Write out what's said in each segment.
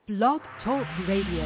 Blog Talk Radio.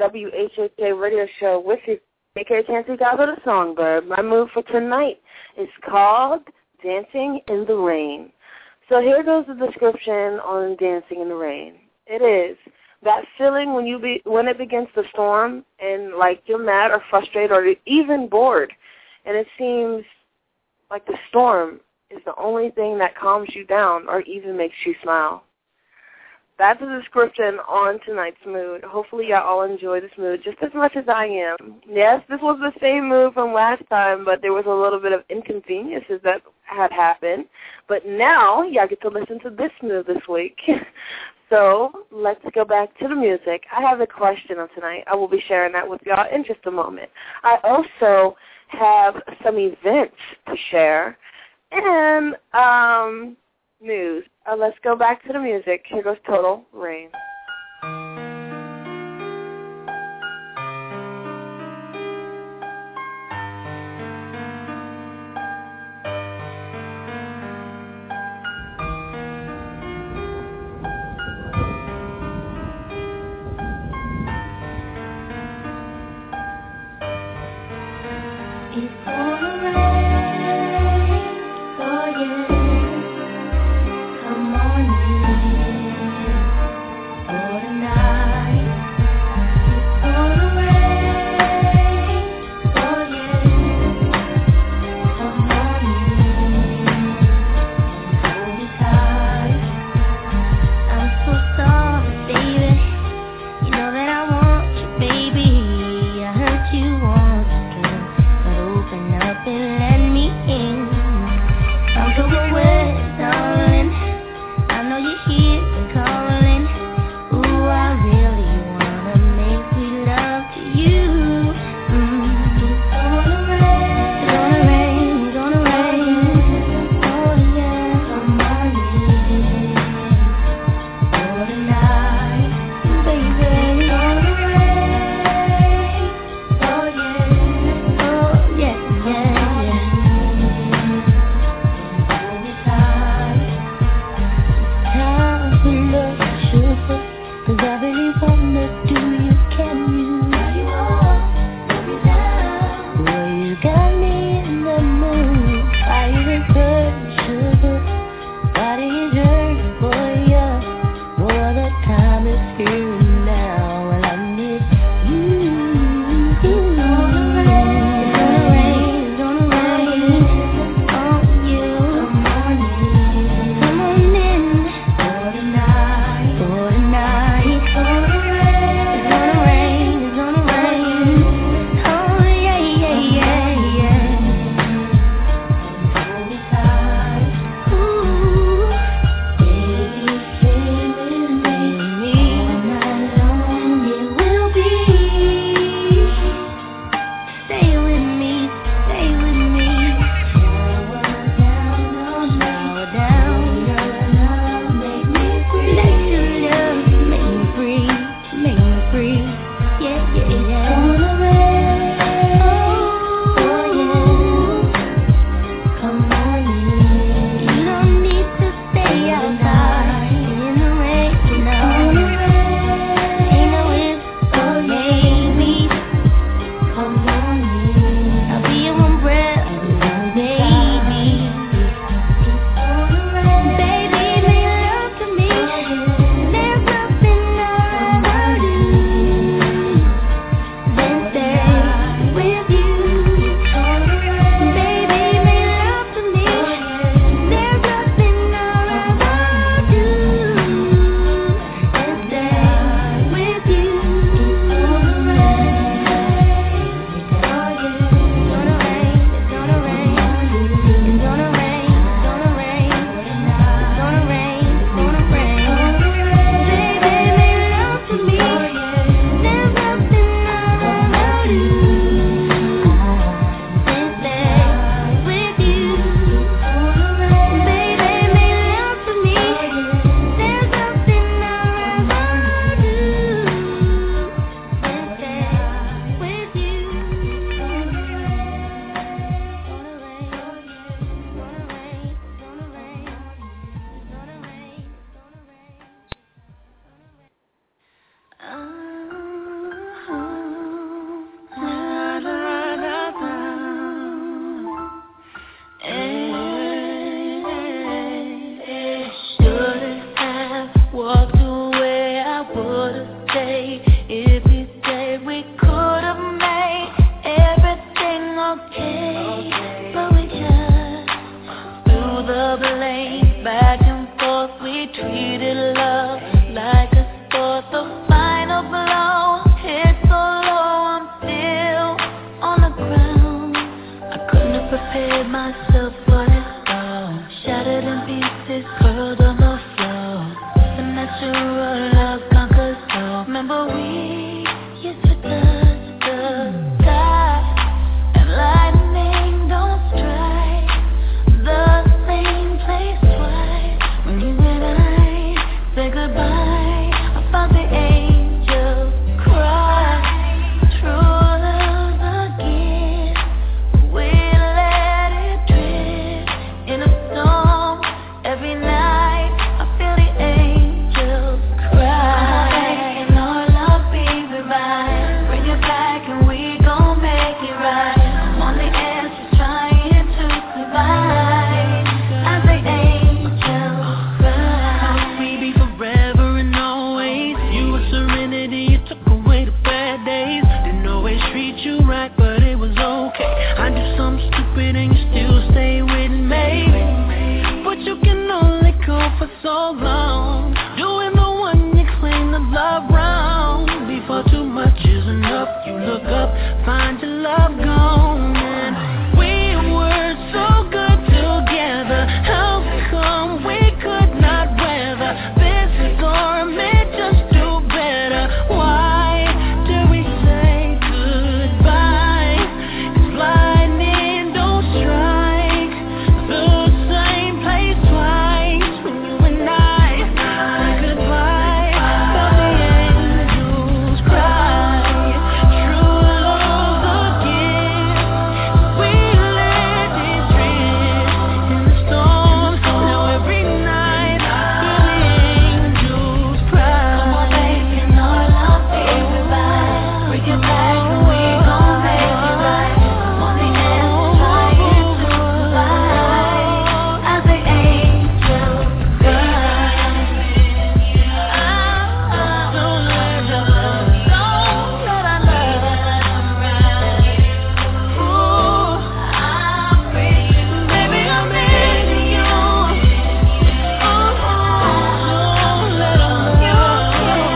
WHHA radio show with you, aka Chancy Gobble the Songbird. My move for tonight is called Dancing in the Rain. So here goes the description on Dancing in the Rain. It is that feeling when it begins to storm and like you're mad or frustrated or even bored, and it seems like the storm is the only thing that calms you down or even makes you smile. That's a description on tonight's mood. Hopefully y'all all enjoy this mood just as much as I am. Yes, this was the same mood from last time, but there was a little bit of inconveniences that had happened. But now y'all get to listen to this mood this week. So let's go back to the music. I have a question on tonight. I will be sharing that with y'all in just a moment. I also have some events to share and news. Let's go back to the music. Here goes Total Rain. It's gonna rain, oh yeah. Come on in for tonight. It's gonna rain, oh yeah. Come on in, hold it tight. I'm so sorry, baby. You know that I want you, baby. I hurt you once again, but open up. prepared myself for this storm. Shattered in pieces, curled on the floor. The natural love conquers all. Remember we used to touch the sky, and lightning don't strike the same place twice. When you and I say goodbye, I found the angels cry. True love's a gift. We let it drift in a storm. Every night I feel the angels cry. And our love be revived. Bring it back and we gon' make it right. I'm on the edge just trying to survive as the angels cry. We be forever and always. You were serenity, you took away the bad days. Didn't always treat you right, but it was okay. I do something stupid and you still stay with me. But you can only go for so long. Doing the one you claim to love wrong. Before too much is enough, you look up, find your love gone. And we were so good together. How come we could not weather this storm? It just do better. Why do we say goodbye? It's lightning don't strike the same place twice. When you and I say goodbye, felt the angels cry. True love's a gift. We let it drift in the storm. Now every night I feel the angels cry. Come on, baby, and our love be revived. Bring it back and we gon' make it right. I'm on the edge trying to survive as the angels cry. Don't let our love ooh, I'm free. Baby, I'm into you. Don't let our love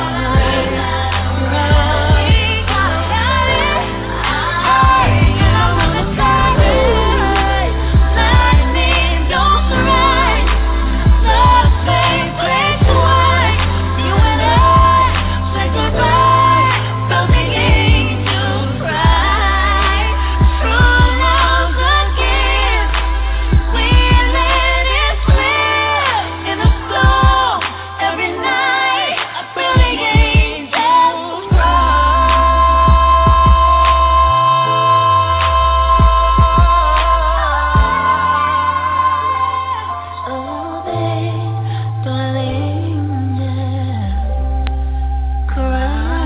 lightning don't strike the same place twice. You and I say goodbye, felt the angels cry. True love's a gift. We let it slip in a storm. Every night I feel the angels cry. So they don't let angels cry.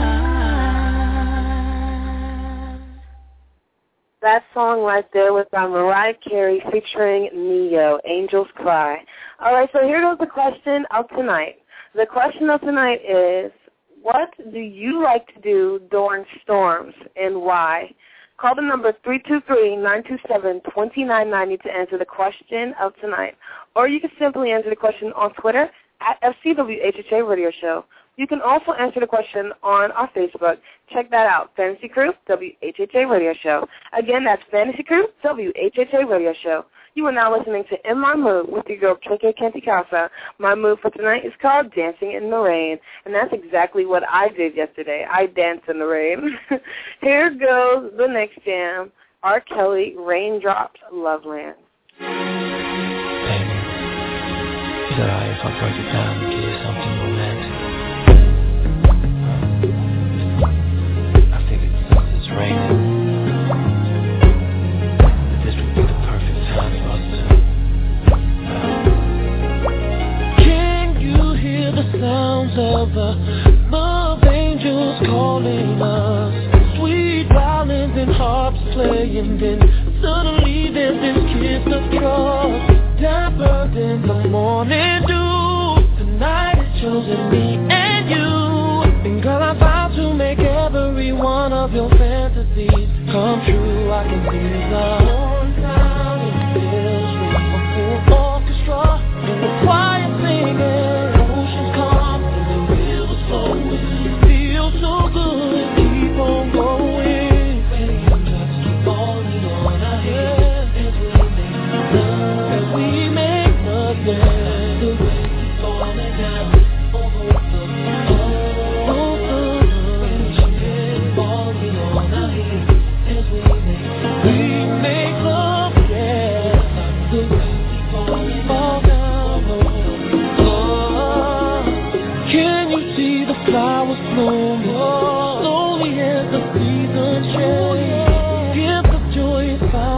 That song right there was by Mariah Carey featuring Neo, Angels Cry. All right, so here goes the question of tonight. The question of tonight is, what do you like to do during storms and why? Call the number 323-927-2990 to answer the question of tonight. Or you can simply answer the question on Twitter at FCWHHA Radio Show. You can also answer the question on our Facebook. Check that out, Fantasy Crew, WHHA Radio Show. Again, that's Fantasy Crew, WHHA Radio Show. You are now listening to In My Mood with your girl, KK Kentikasa. My mood for tonight is called Dancing in the Rain, and that's exactly what I did yesterday. I danced in the rain. Here goes the next jam, R. Kelly, Raindrops, Loveland. Baby, is it alright if I break it down and give you something romantic? I figured since it's raining, that this would be the perfect time for us to. Can you hear the sounds of the love angels calling us? Sweet violins and harps playing, then suddenly there's this kiss of trust, dapper than the morning dew. Tonight it's chosen me and you, and girl I vow to make every one of your fantasies come true. I can see the whole sound, it feels real. A full orchestra and the choir singing, oceans calm and the river's flowing. Feels so good, keep on going. Raindrops keep falling on our heads as we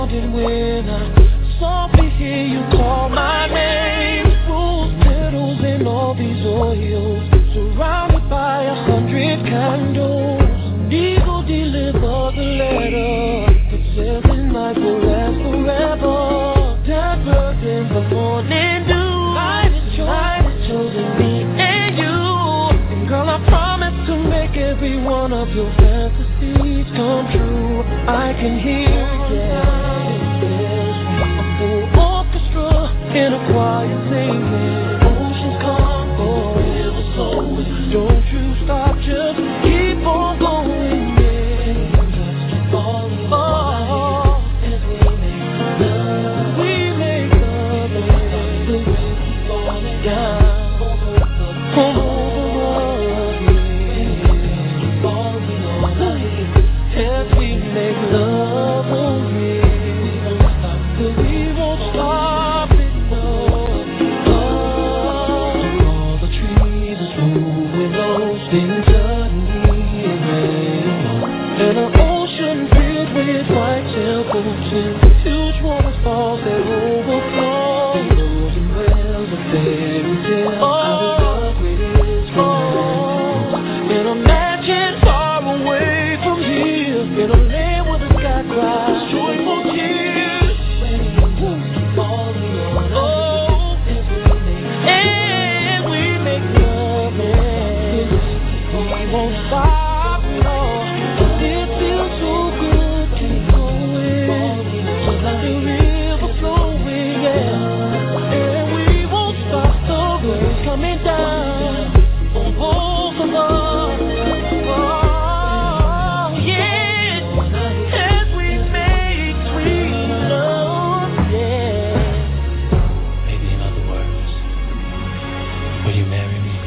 responded when I softly hear you call my name. Rose petals and all these oils, surrounded by 100 candles. An eagle deliver the letter that says the night will last forever. That bird in the morning dew, light is chosen me and you. And girl, I promise to make every one of your fantasies come true. I can hear, a full orchestra in a choir singing. Oceans come for river flows. Don't you stop, just keep on going, yeah. Just keep falling, oh, as we make love, the wind falling down over us, yeah. Keep falling on as we make love, oh yeah. We won't stop, but we won't stop it, no. Oh, all the trees are smooth with those things suddenly rain. And an ocean filled with white sailboats and huge waterfalls that overflow. Those and wells of fairy tales, how the greatest romance. And imagine far away from here, in a land where the sky cries joyful tears. Oh, and we make love, yeah. We won't stop, no. It feels so good, keep going, just like the river flowing, yeah. And we won't stop, the rain coming down on both of us. Oh, yeah, as we make sweet love, yeah. Maybe in other words, will you marry me?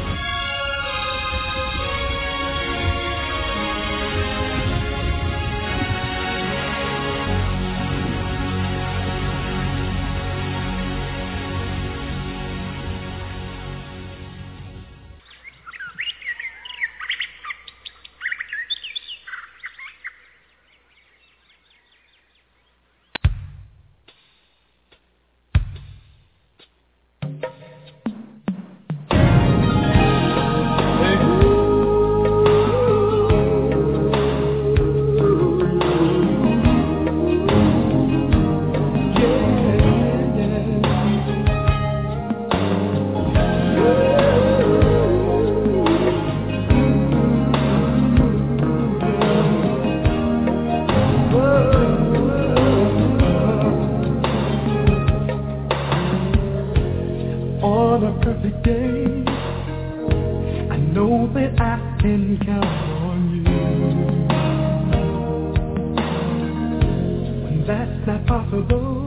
On a perfect day, I know that I can count on you. When that's not possible,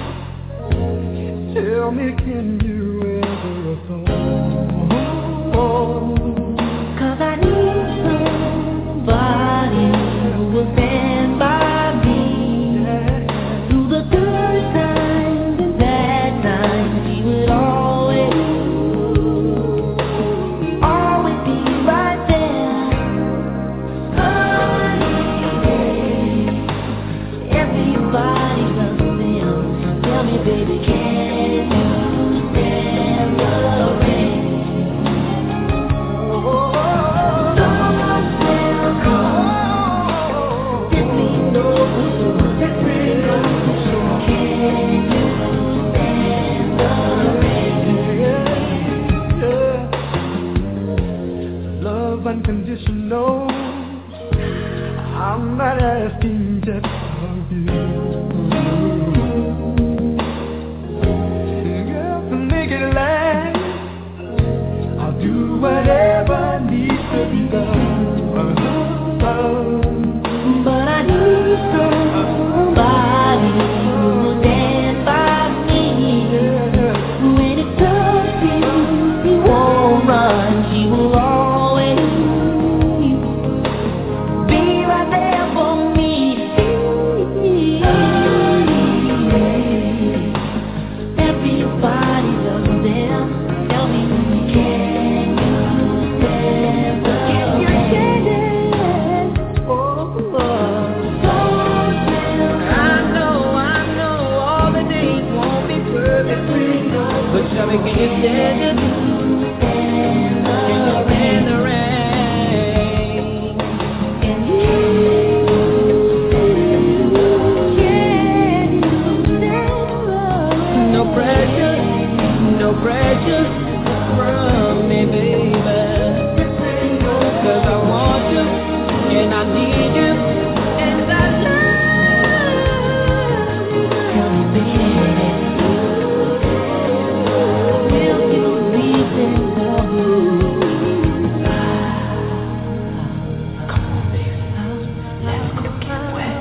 tell me, can you ever afford? 'Cause I need somebody who will stand by me through the good times and bad times. He would always be right there. Honey, everybody loves him. Tell me, baby, can you stand the rain? Unconditional, I'm not asking just of you. me, can you stand it? Can you stand the rain? Can you stand no pressure from me, baby. 'Cause I want you and I need you and I love you. Tell me, baby, will you please love me? Come on, baby, let's go get wet.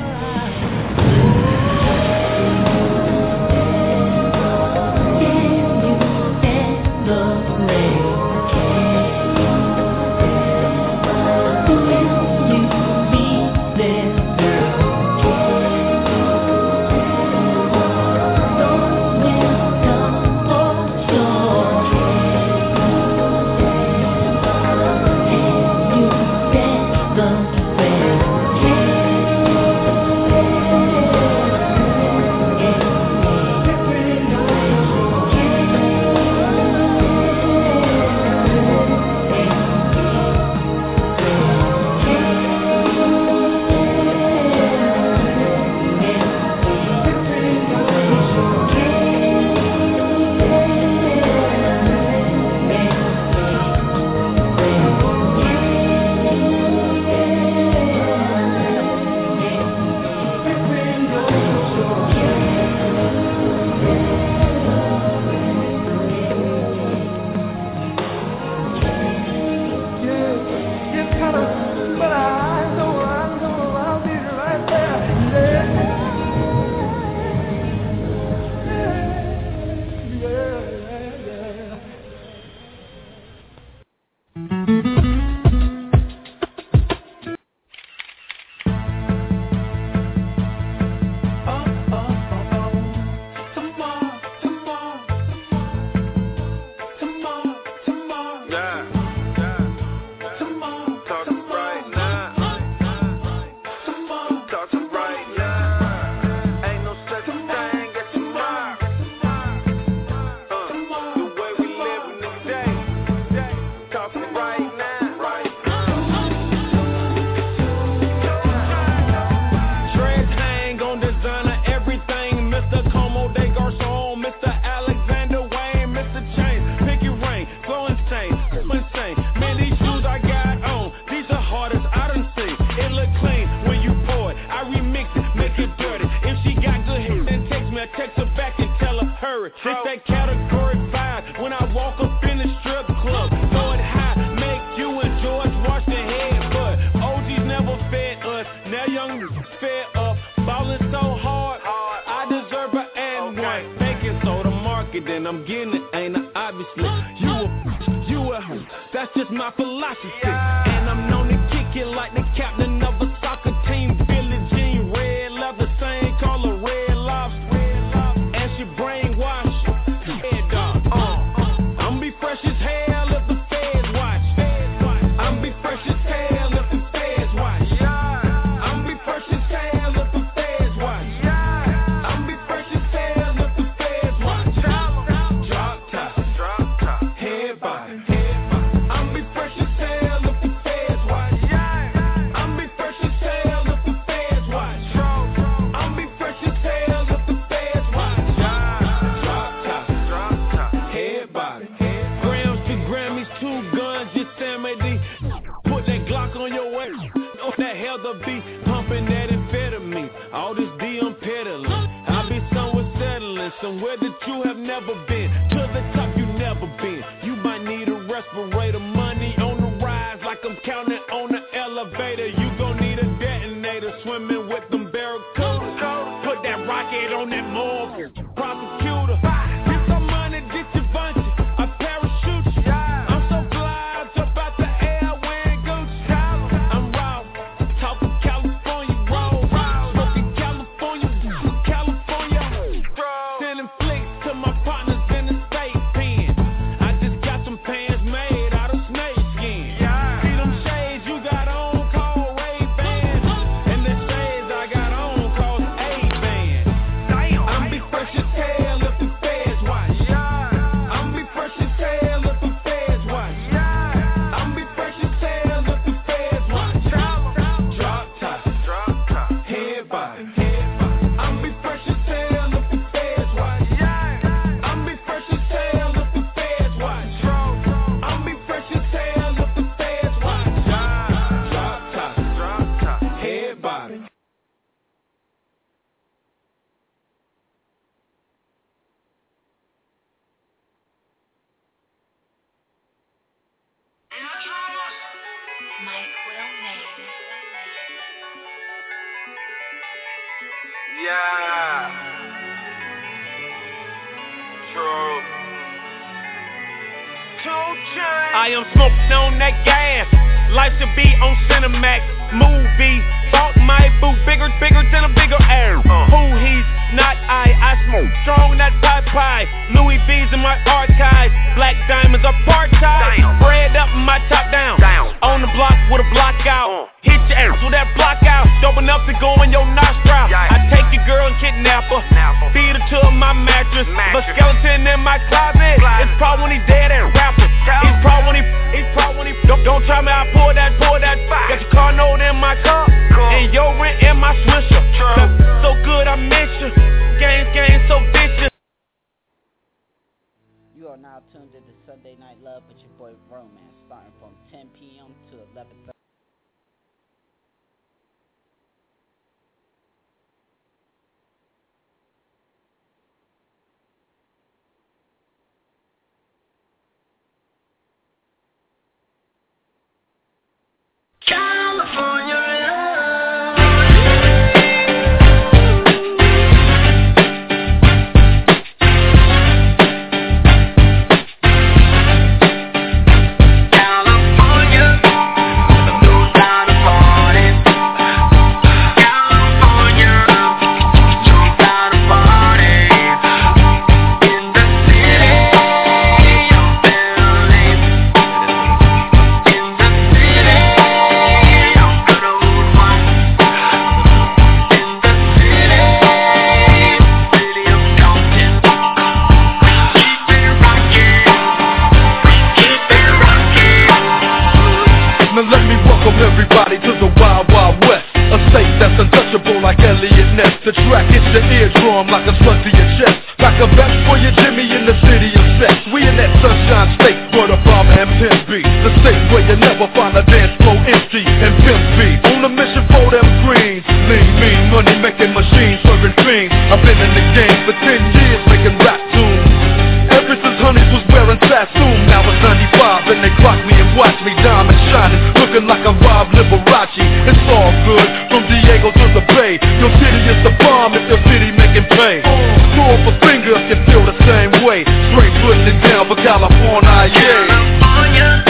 Yeah. True. I am smoking on that gas. Life should be on Cinemax. Movie. Thought my boo bigger than a bigger air. Who he's not I smoke strong that pie. Louis V's in my archives. Black diamonds apartheid. Spread up my top down. On the block with a block out. Hit your ass with that block out. Dope enough to go in your nostril. I take your girl and kidnap her. Feed her to my mattress. But skeleton in my closet. It's probably when he dead and rapper. He's probably when he don't try me, I pour that. Got your car note in my car. And your rent in my swisher. So good I miss you. Game so vicious. You are now tuned into Sunday Night Love with your boy Romance, starting from 10 p.m. to 11:30. California like Elliot Ness. The track hits your eardrum like a slug to your chest. Like a vest for your Jimmy in the city of sex. We in that sunshine state, where the bomb and pimp be. The state where you never find a dance floor empty and pimp be. On a mission for them greens. Lean, mean, money making machines, serving fiends. I've been in the game for 10 years making rap tunes. Ever since Honeys was wearing Sassoon. Now it's 95 and they clock me and watch me diamond shining, looking like a Rob Liberace. It's all good, from Diego to the Bay. Your city is the bomb if your city making pay. Throw up a finger if you feel the same way. Straight putting it down for California, yeah.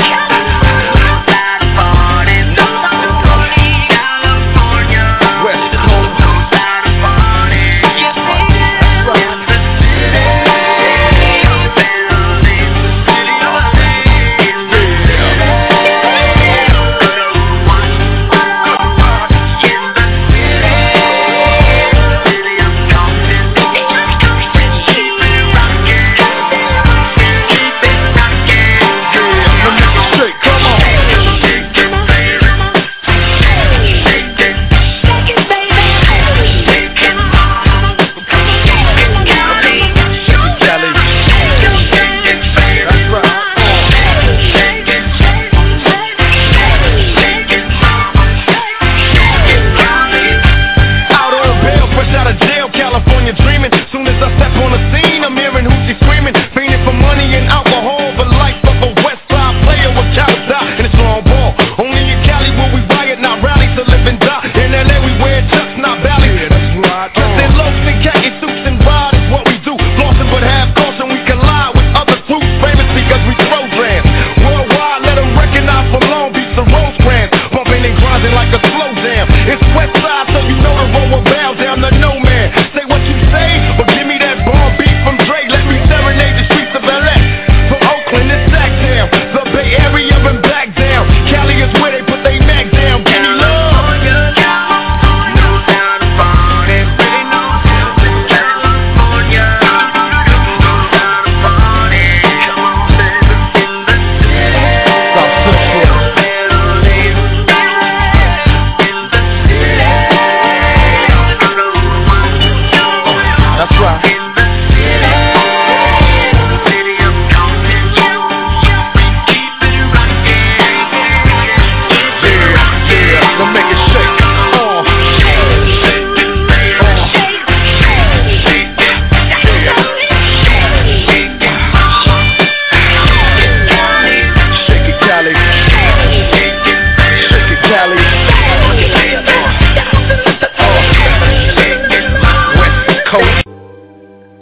It's West Side, so you know the road will bow down to no man. Say what you say, but give me that bomb beat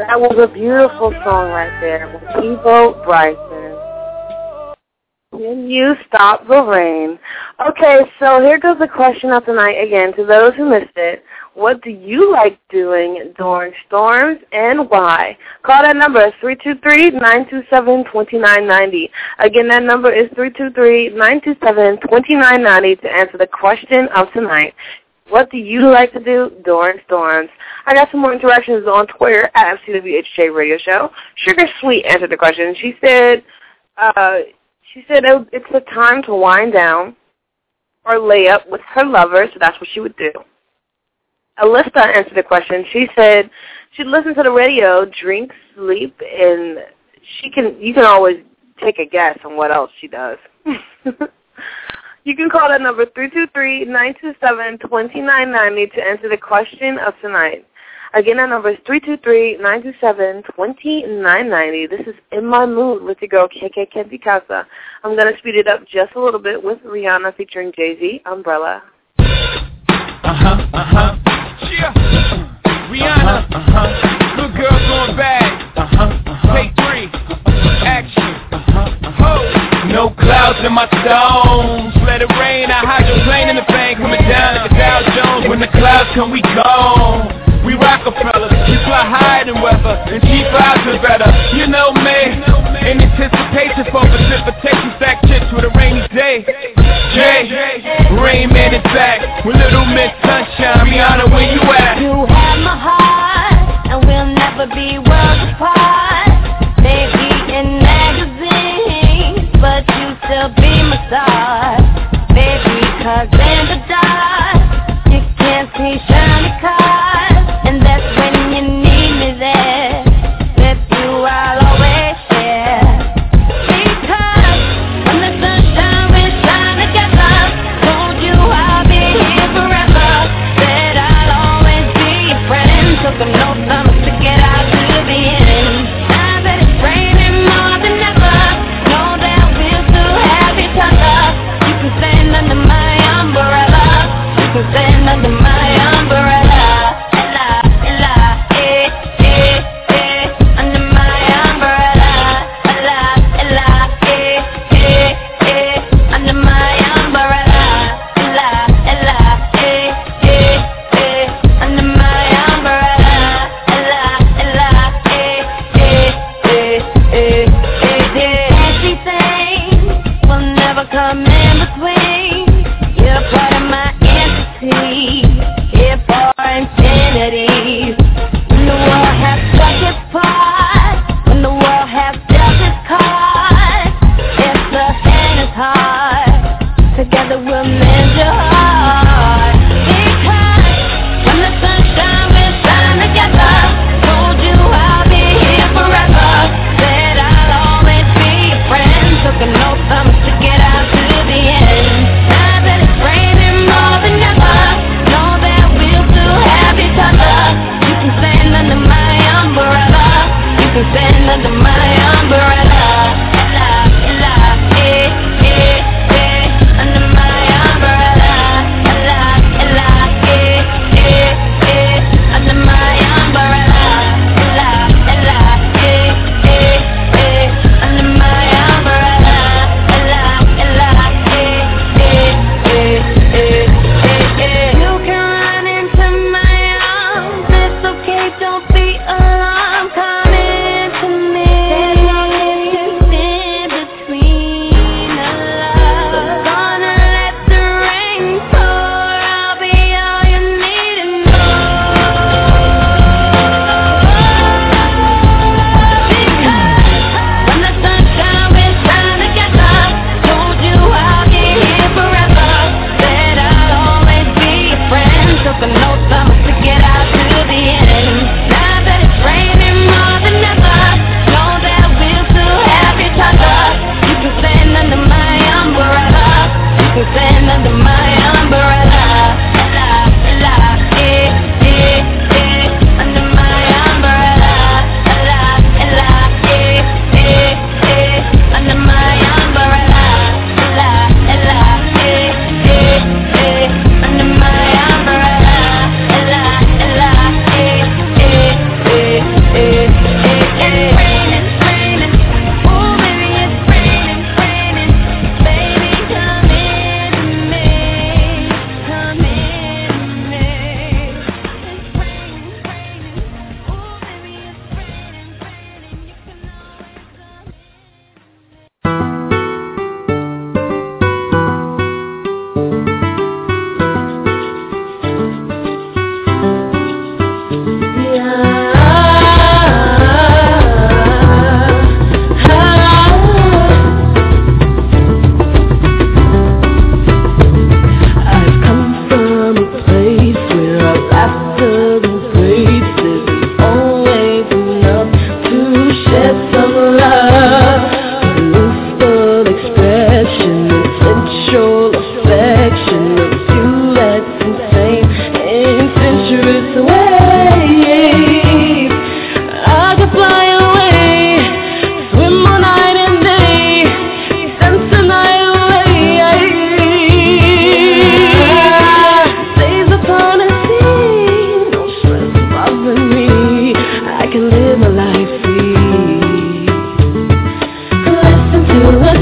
That was a beautiful song right there with Evo Bryson. Can you stop the rain? Okay, so here goes the question of the night again. To those who missed it, what do you like doing during storms and why? Call that number, 323-927-2990. Again, that number is 323-927-2990 to answer the question of tonight. What do you like to do during storms? I got some more interactions on Twitter at CWHJ Radio Show. Sugar Sweet answered the question. She said it's a time to wind down or lay up with her lover, so that's what she would do. Alyssa answered the question. She said she'd listen to the radio, drink, sleep, and you can always take a guess on what else she does. You can call that number 323-927-2990 to answer the question of tonight. Again, that number is 323-927-2990. This is In My Mood with your girl, KK Kenzie Casa. I'm going to speed it up just a little bit with Rihanna featuring Jay-Z, Umbrella. Yeah. Rihanna. Good girl going bad. Take 3. Action. No clouds in my stones. Let it rain. I hydroplane in the bank. Coming down like a Dow Jones. When the clouds come, we gone. We Rockefeller, we fly higher than weather, and cheap vibes are better. You know me, in anticipation for precipitation, stack chips with a rainy day. Jay, Rain Man is back with Little Miss Sunshine. Rihanna, where you at? You have my heart, and we'll never be worlds apart. Maybe in magazines, but you still be my star. Baby, 'cause in the dark, you can't see shiny cars. And that's when you need me there.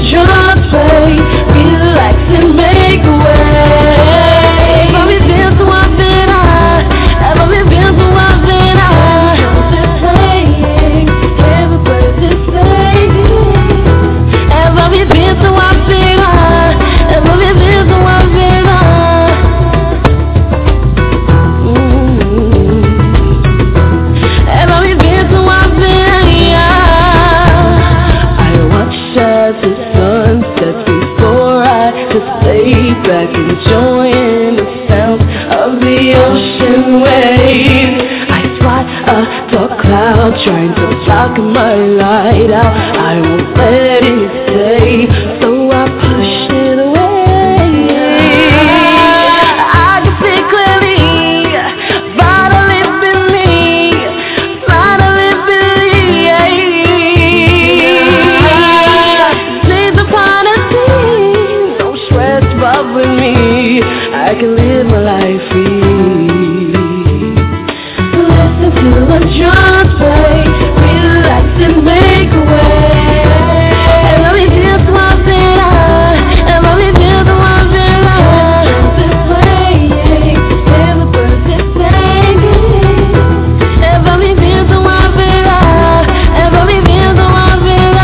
drums play, relax and make way. Ever been so I've been high, ever been so I've been high. Drums are playing, every bird is singing. Ever been so I've been high, ever been so I've been high. Ever been so I've been high. I watch as the sun sets before I just lay back enjoying the sound of the ocean waves. I spot a dark cloud trying to block my light out. I won't let it stay, so I push it away. I can see clearly, finally believe, finally believe. Seas upon a sea, no stress bothering me. I can live my life free. Listen to the drums play, relax and make way. And let me feel so I've been high, and let me feel so I've been high. Drums are playing, every bird is singing. And let me feel so I've been high, and let me feel so I've been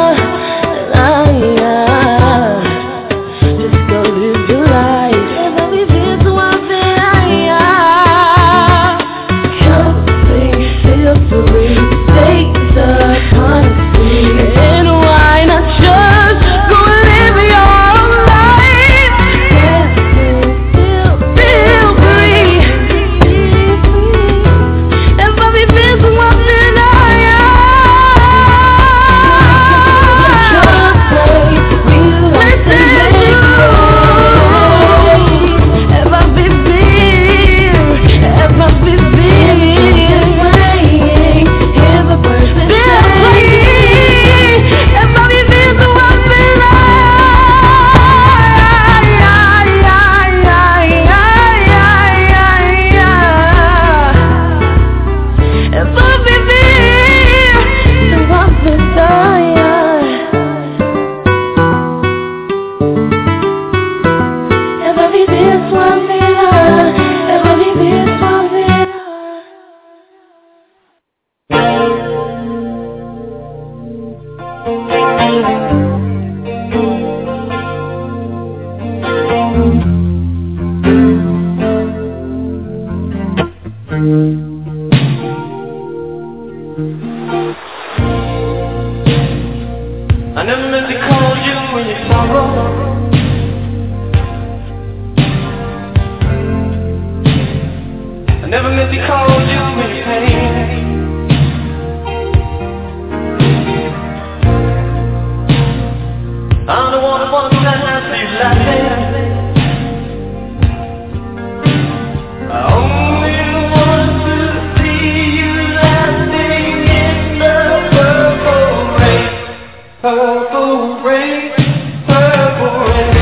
high. Just go live your life, and let me feel so I've been high. Come sing, feel free, take the honesty. And why not just go live your life? Feel free. And let me feel so I've been high. I never meant to call you when you sorrow. I never meant to call you when you pain. I'm the one who wants to see you laughing. I only want to see you laughing in the purple rain. Purple rain, purple rain.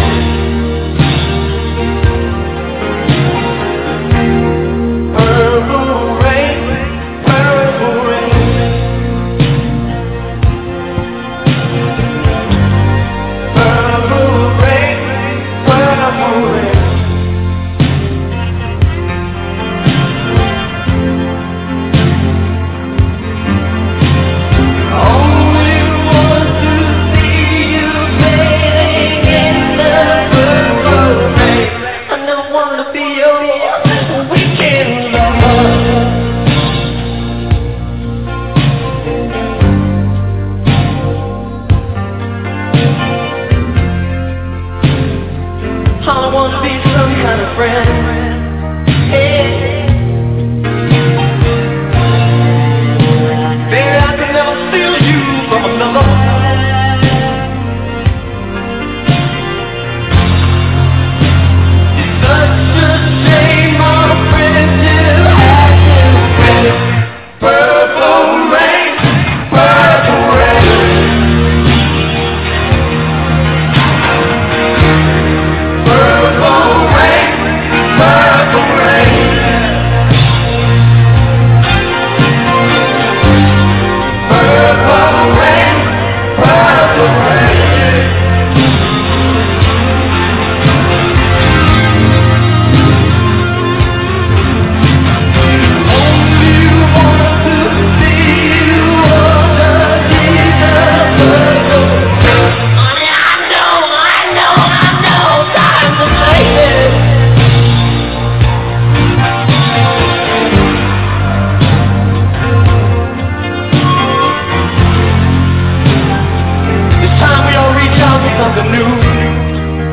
Purple rain,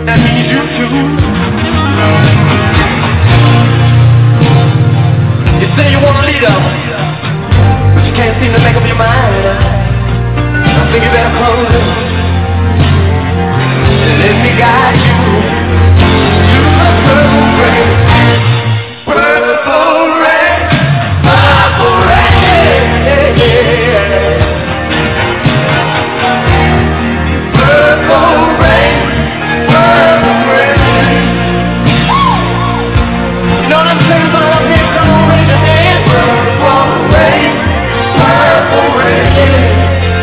I need you too. You say you want to lead up, but you can't seem to make up your mind. I think you better close it and let me guide you to the purple rain. Purple rain, purple rain. Purple rain, purple rain. You know what I'm saying, but I'm here, come on, raise your hand. Purple rain, purple rain.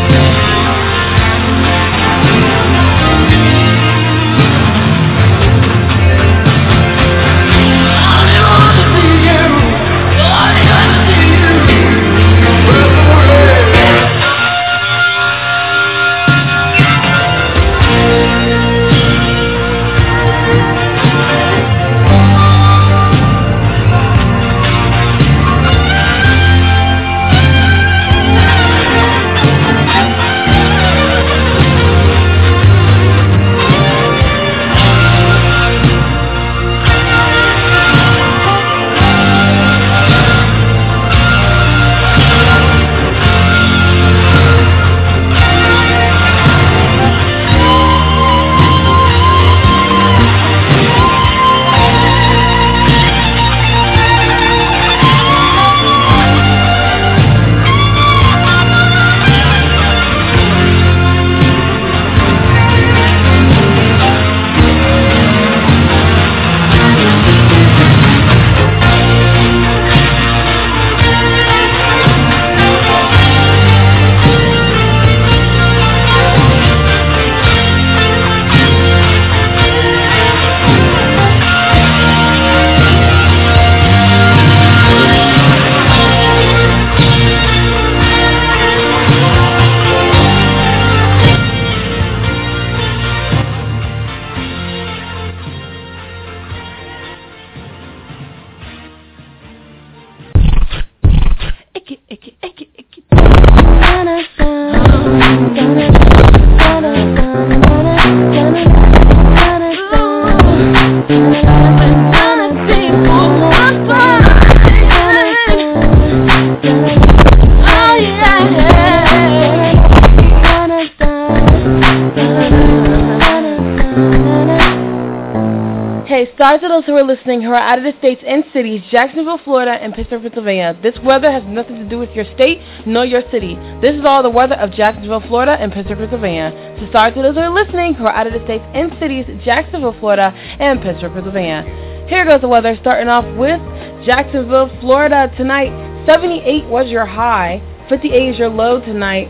Stars to those who are listening who are out of the states and cities, Jacksonville, Florida, and Pittsburgh, Pennsylvania. This weather has nothing to do with your state nor your city. This is all the weather of Jacksonville, Florida, and Pittsburgh, Pennsylvania. So stars to those who are listening who are out of the states and cities, Jacksonville, Florida, and Pittsburgh, Pennsylvania. Here goes the weather, starting off with Jacksonville, Florida tonight. 78 was your high, 58 is your low tonight.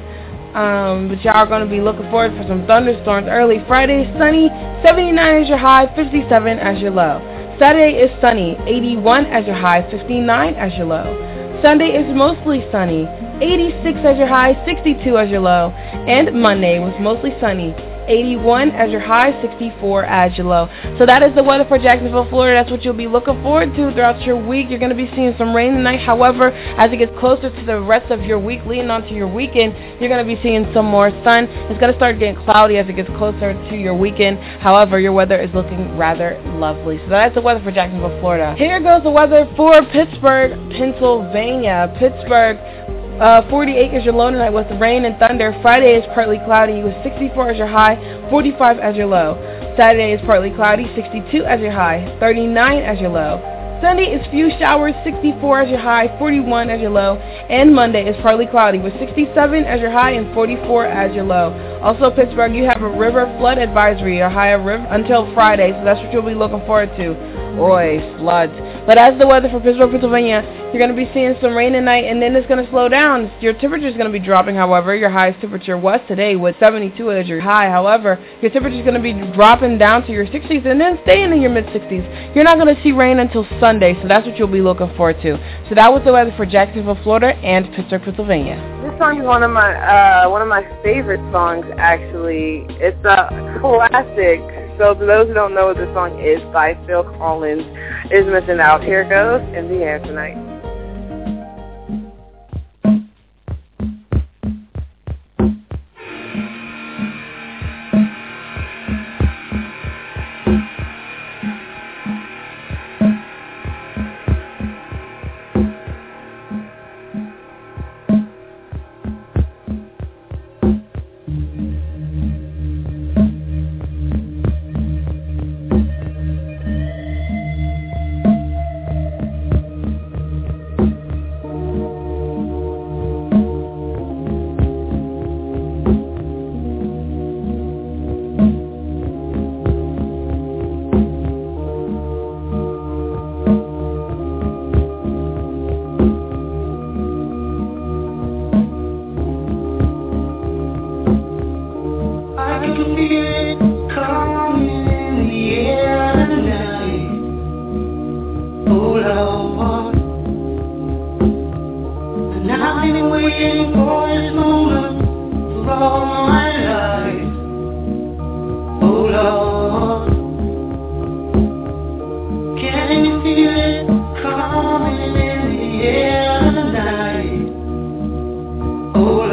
But y'all are going to be looking forward for some thunderstorms early. Friday, sunny, 79 is your high, 57 as your low. Saturday is sunny, 81 as your high, 59 as your low. Sunday is mostly sunny, 86 as your high, 62 as your low. And Monday was mostly sunny, 81 as your high, 64 as your low. So that is the weather for Jacksonville, Florida. That's what you'll be looking forward to throughout your week. You're going to be seeing some rain tonight. However, as it gets closer to the rest of your week, leading on to your weekend, you're going to be seeing some more sun. It's going to start getting cloudy as it gets closer to your weekend. However, your weather is looking rather lovely. So that's the weather for Jacksonville, Florida. Here goes the weather for Pittsburgh, Pennsylvania. Pittsburgh, 48 is your low tonight with rain and thunder. Friday is partly cloudy with 64 as your high, 45 as your low. Saturday is partly cloudy, 62 as your high, 39 as your low. Sunday is few showers, 64 as your high, 41 as your low. And Monday is partly cloudy with 67 as your high and 44 as your low. Also, Pittsburgh, you have a river flood advisory, or higher river, until Friday, so that's what you'll be looking forward to. Boy, floods. But as the weather for Pittsburgh, Pennsylvania, you're going to be seeing some rain tonight, and then it's going to slow down. Your temperature is going to be dropping, however. Your highest temperature was today with 72 as your high. However, your temperature is going to be dropping down to your 60s and then staying in your mid-60s. You're not going to see rain until Sunday, so that's what you'll be looking forward to. So that was the weather for Jacksonville, Florida, and Pittsburgh, Pennsylvania. This song is one of my favorite songs, actually. It's a classic. So for those who don't know what this song is, by Phil Collins, is Missing Out. Here it goes, In the Air Tonight.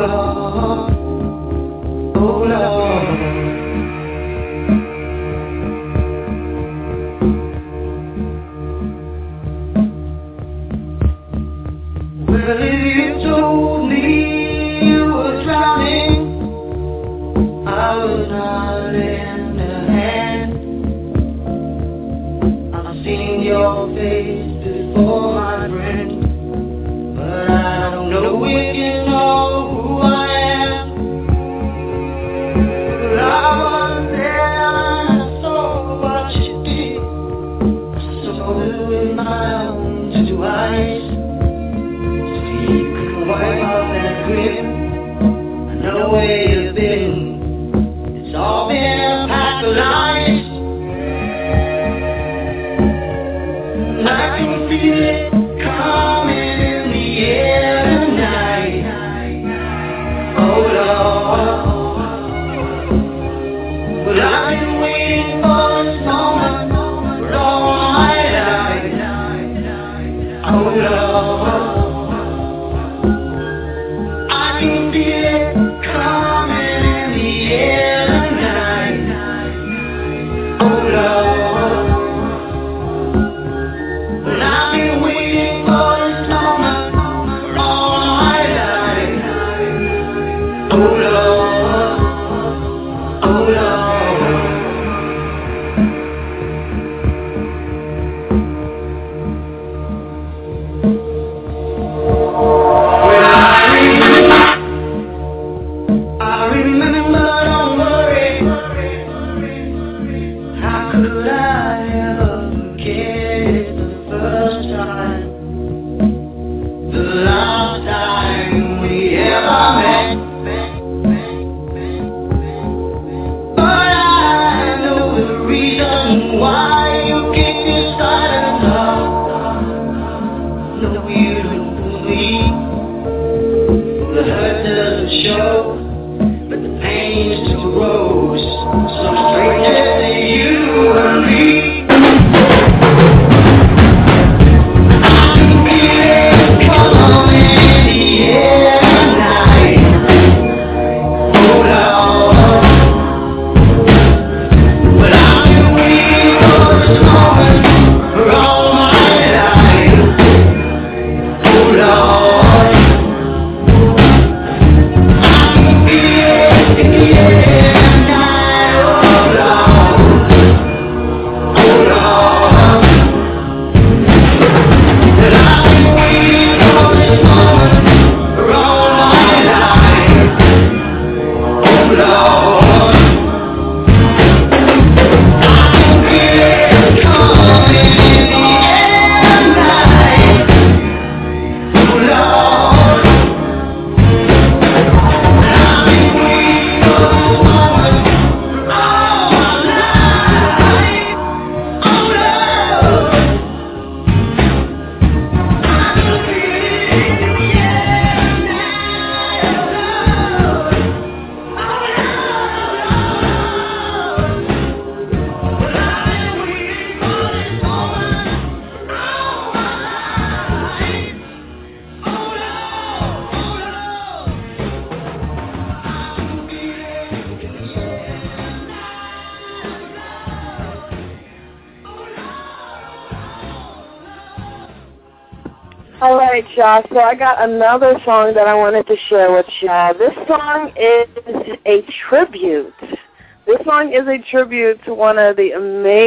All right, y'all. So I got another song that I wanted to share with y'all. This song is a tribute. This song is a tribute to one of the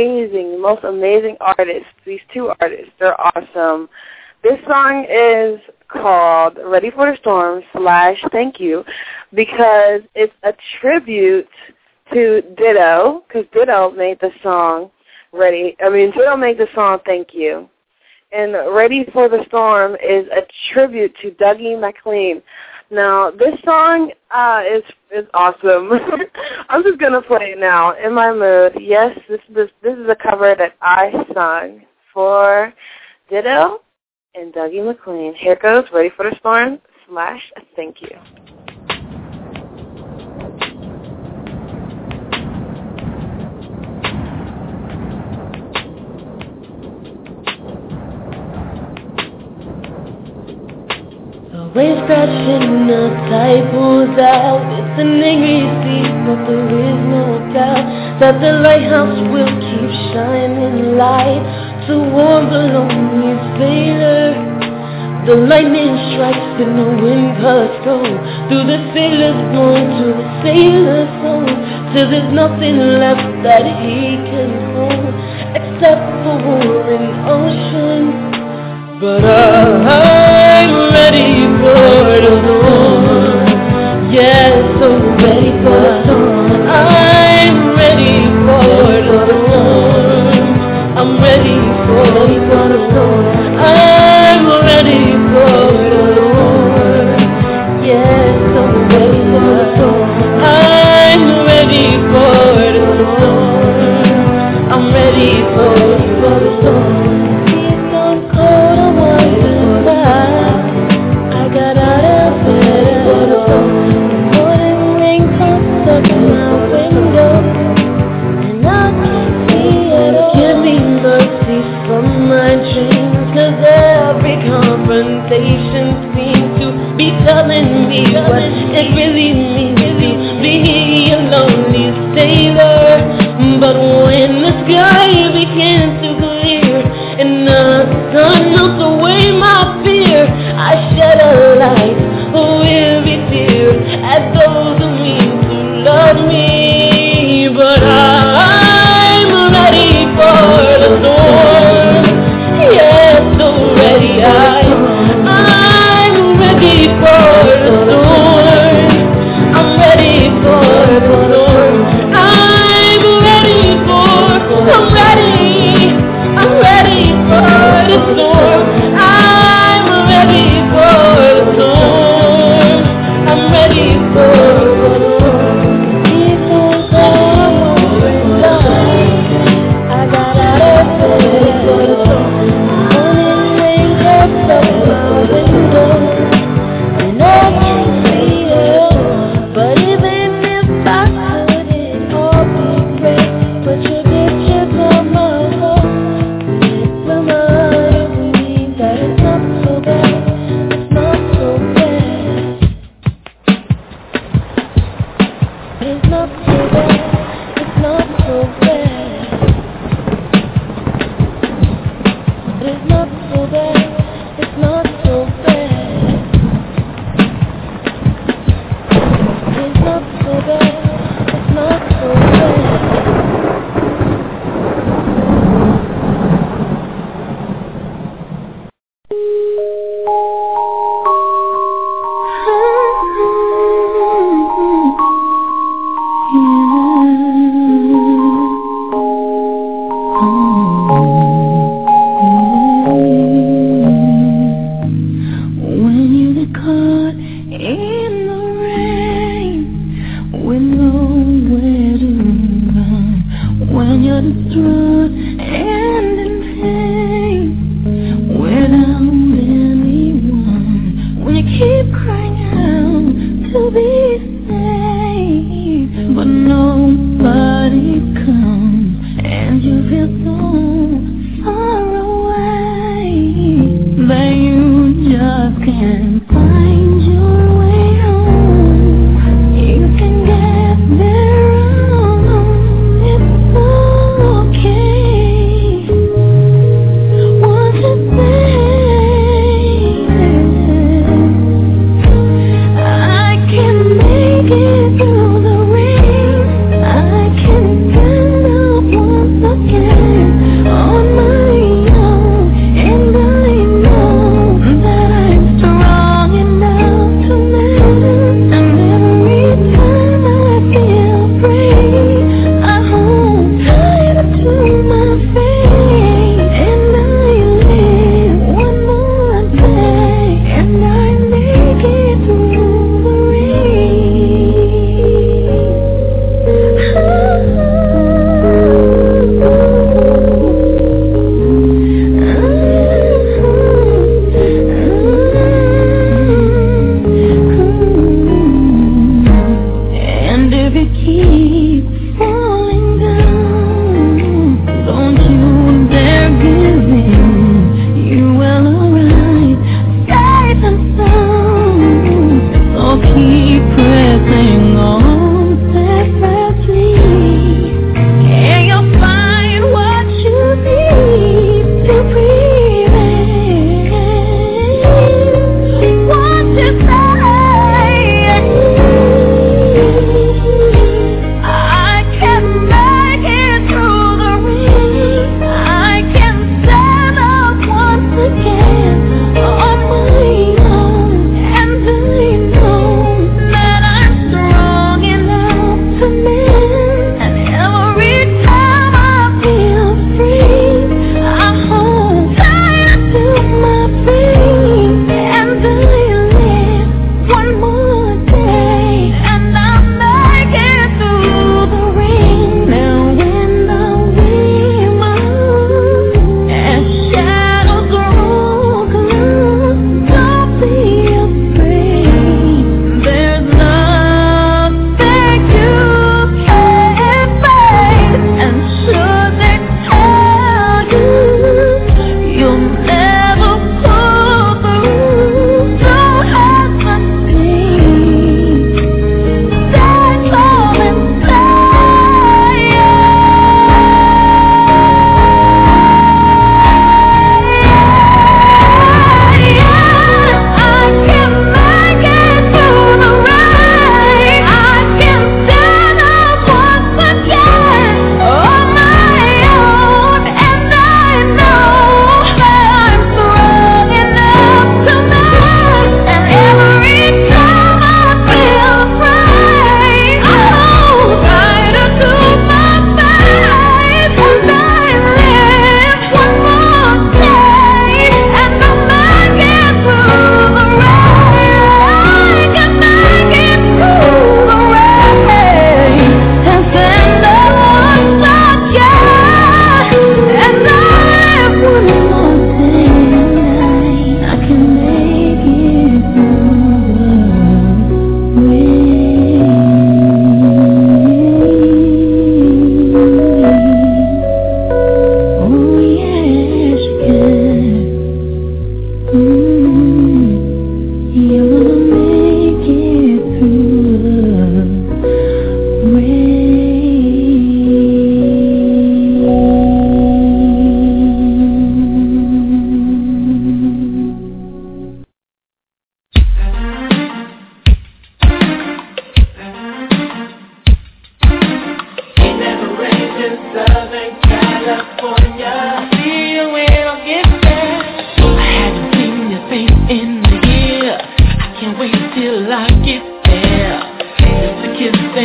most amazing artists. These two artists, they're awesome. This song is called Ready for the Storm / Thank You because it's a tribute to Ditto, because Ditto made the song Ditto made the song Thank You. And Ready for the Storm is a tribute to Dougie MacLean. Now, this song is awesome. I'm just going to play it now in my mood. Yes, this is a cover that I sung for Ditto and Dougie MacLean. Here goes Ready for the Storm / Thank You. Rain scratching the typos out. It's an angry sea, but there is no doubt that the lighthouse will keep shining light to warm the lonely sailor. The lightning strikes and the wind cuts through the sailor's bone to the sailor's soul, till there's nothing left that he can hold except for war and ocean. But I'm ready for the storm. Yes, so ready for the storm. I'm ready for the storm. I'm ready for the storm. I'm ready for the storm. Yes, so ready for the storm. I'm ready for the storm. I'm ready for the storm. Confrontation seems to be telling me what it really means to be a lonely sailor. But when the sky begins to clear and the sun melts away my fear, I shed a light with a tear at those who mean to love me. But I'm ready for the storm. Yes, so ready I'm ready for the storm. I'm ready for the storm. I'm ready for the storm. I'm ready for the storm. I'm ready for the storm. I'm ready for the storm. People I got out of bed for the storm.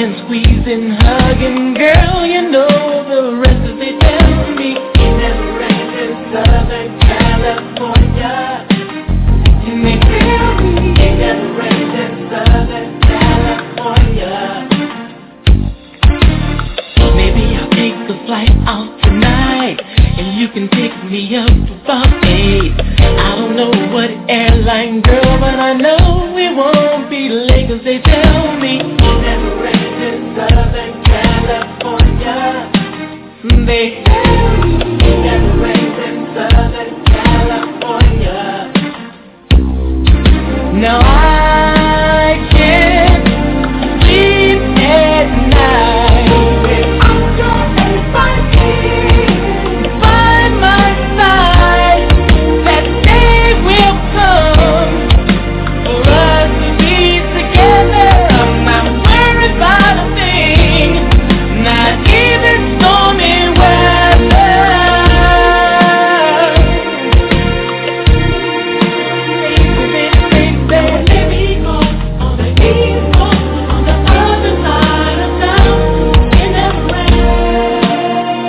and squeezing, hugging, girl, you know the rest of it tells me it never rains in Southern California. And they tell me it never rains in Southern California. Maybe I'll take the flight out tonight, and you can pick me up about 8. I don't know what airline, girl, but I know we won't be late, 'cause they tell me it never rains in Southern California. They tell me it never rains in Southern California. Now I can't sleep at night without your advice by my side. That day will come for us to be together. I'm not worried about a thing, not even stormy weather. Let me go on the east coast, on the other side of town, in the rain.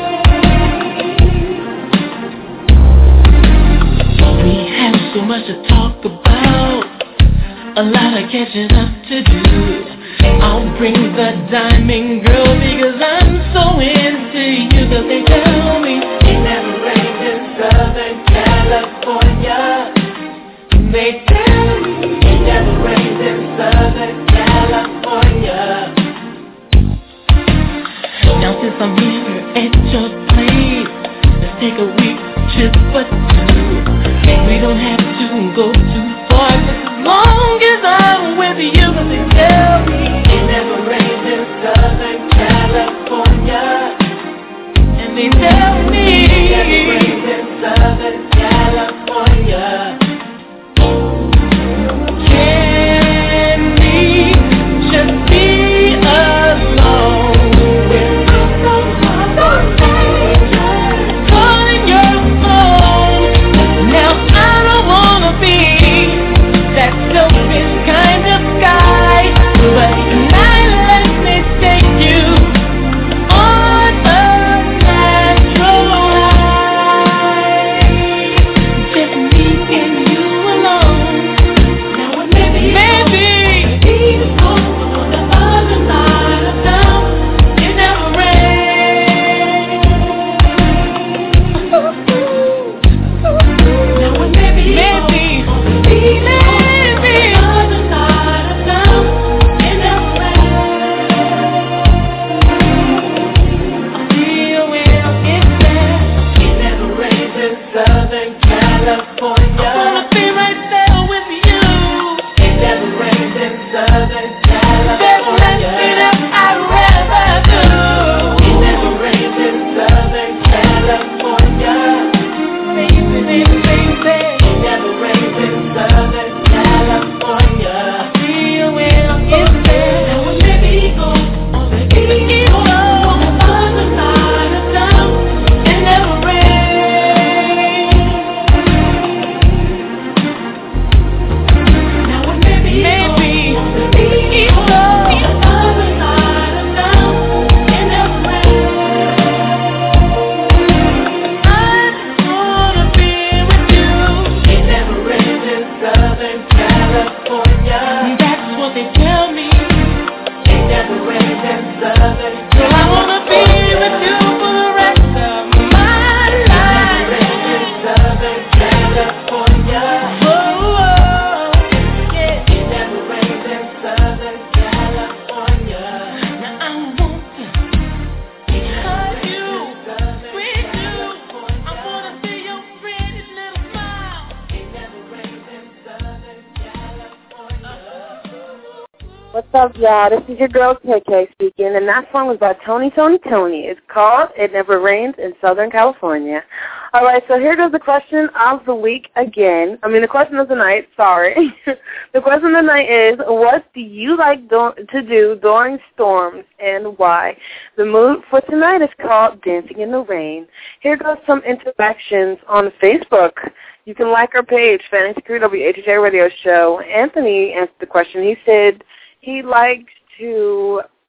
We have so much to talk about, a lot of catching up to do. I'll bring the diamond, girl, because I'm so into you. 'Cause they tell me it never rains in Southern California. They tell me it never rains in Southern California. Now since I'm here at your place, let's take a week trip or two. We don't have to go too far, just as long as I'm with you. 'Cause they tell me it never rains in Southern California. And they tell me it never rains in Southern California. Can we just be alone without those strangers calling your phone? Now I don't wanna be that selfish kind of guy, but tonight let me take you on a natural high. Just me and you alone. Now and maybe even on the other side of town, it never rains. Now and maybe on the other side of town, it never rains. I feel when I get there, it never rains in Southern California. I wanna be right there with you. It never rains in Southern California. There's nothing else I'd rather do. It never rains in Southern California. Baby, baby, baby. It never rains in Southern California. I feel when I get there. Now and maybe go on the east coast, on the other side of town. It never rains. Now and maybe on the east coast, on the other side of town. It never rains. I just wanna be with you. It never rains in Southern California. That's what they tell me. It never rains in Southern California. So I wanna be with you for the rest of my life. It never rains in Southern California. Oh, yeah. It never rains in Southern California. Now I want to hug you, with you. I wanna be your pretty little smile. It never rains in Southern California. What's up, y'all? This is your girl KK speaking, and that song was by Tony. It's called It Never Rains in Southern California. All right, so here goes the question of the week again. The question of the night, sorry. The question of the night is, what do you like to do during storms and why? The mood for tonight is called Dancing in the Rain. Here goes some interactions on Facebook. You can like our page, Fantasy Crew WHJ Radio Show. Anthony answered the question. He said he likes to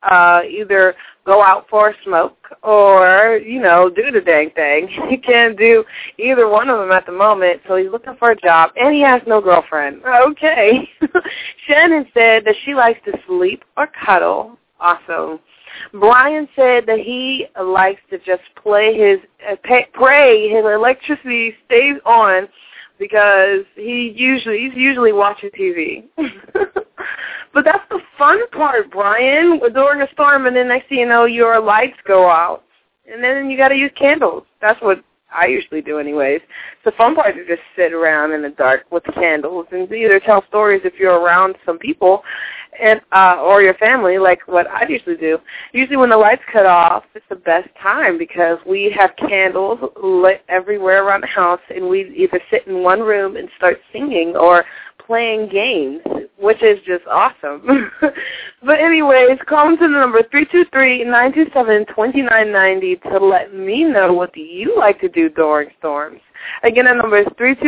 either go out for a smoke or, do the dang thing. He can't do either one of them at the moment, so he's looking for a job, and he has no girlfriend. Okay. Shannon said that she likes to sleep or cuddle. Awesome. Brian said that he likes to just pray his electricity stays on because he's usually watching TV. But that's the fun part, Brian, during a storm, and then next thing you know, your lights go out, and then you got to use candles. That's what I usually do anyways. The fun part is just sit around in the dark with candles and either tell stories if you're around some people and or your family, like what I usually do. Usually when the lights cut off, it's the best time because we have candles lit everywhere around the house, and we either sit in one room and start singing or playing games, which is just awesome. But anyways, call them to the number 323-927-2990 to let me know what do you like to do during storms. Again, the number is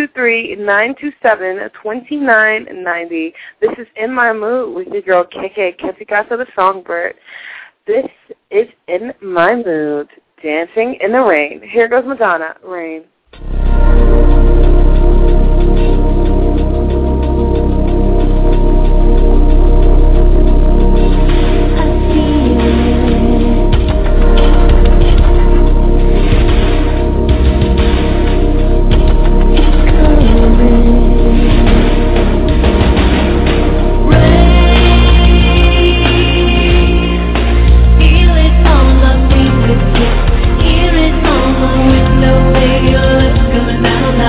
323-927-2990. This is In My Mood with your girl, KK, Kempy Casa the Songbird. This is In My Mood, Dancing in the Rain. Here goes Madonna, Rain. Hear it on the window, say your lips coming out.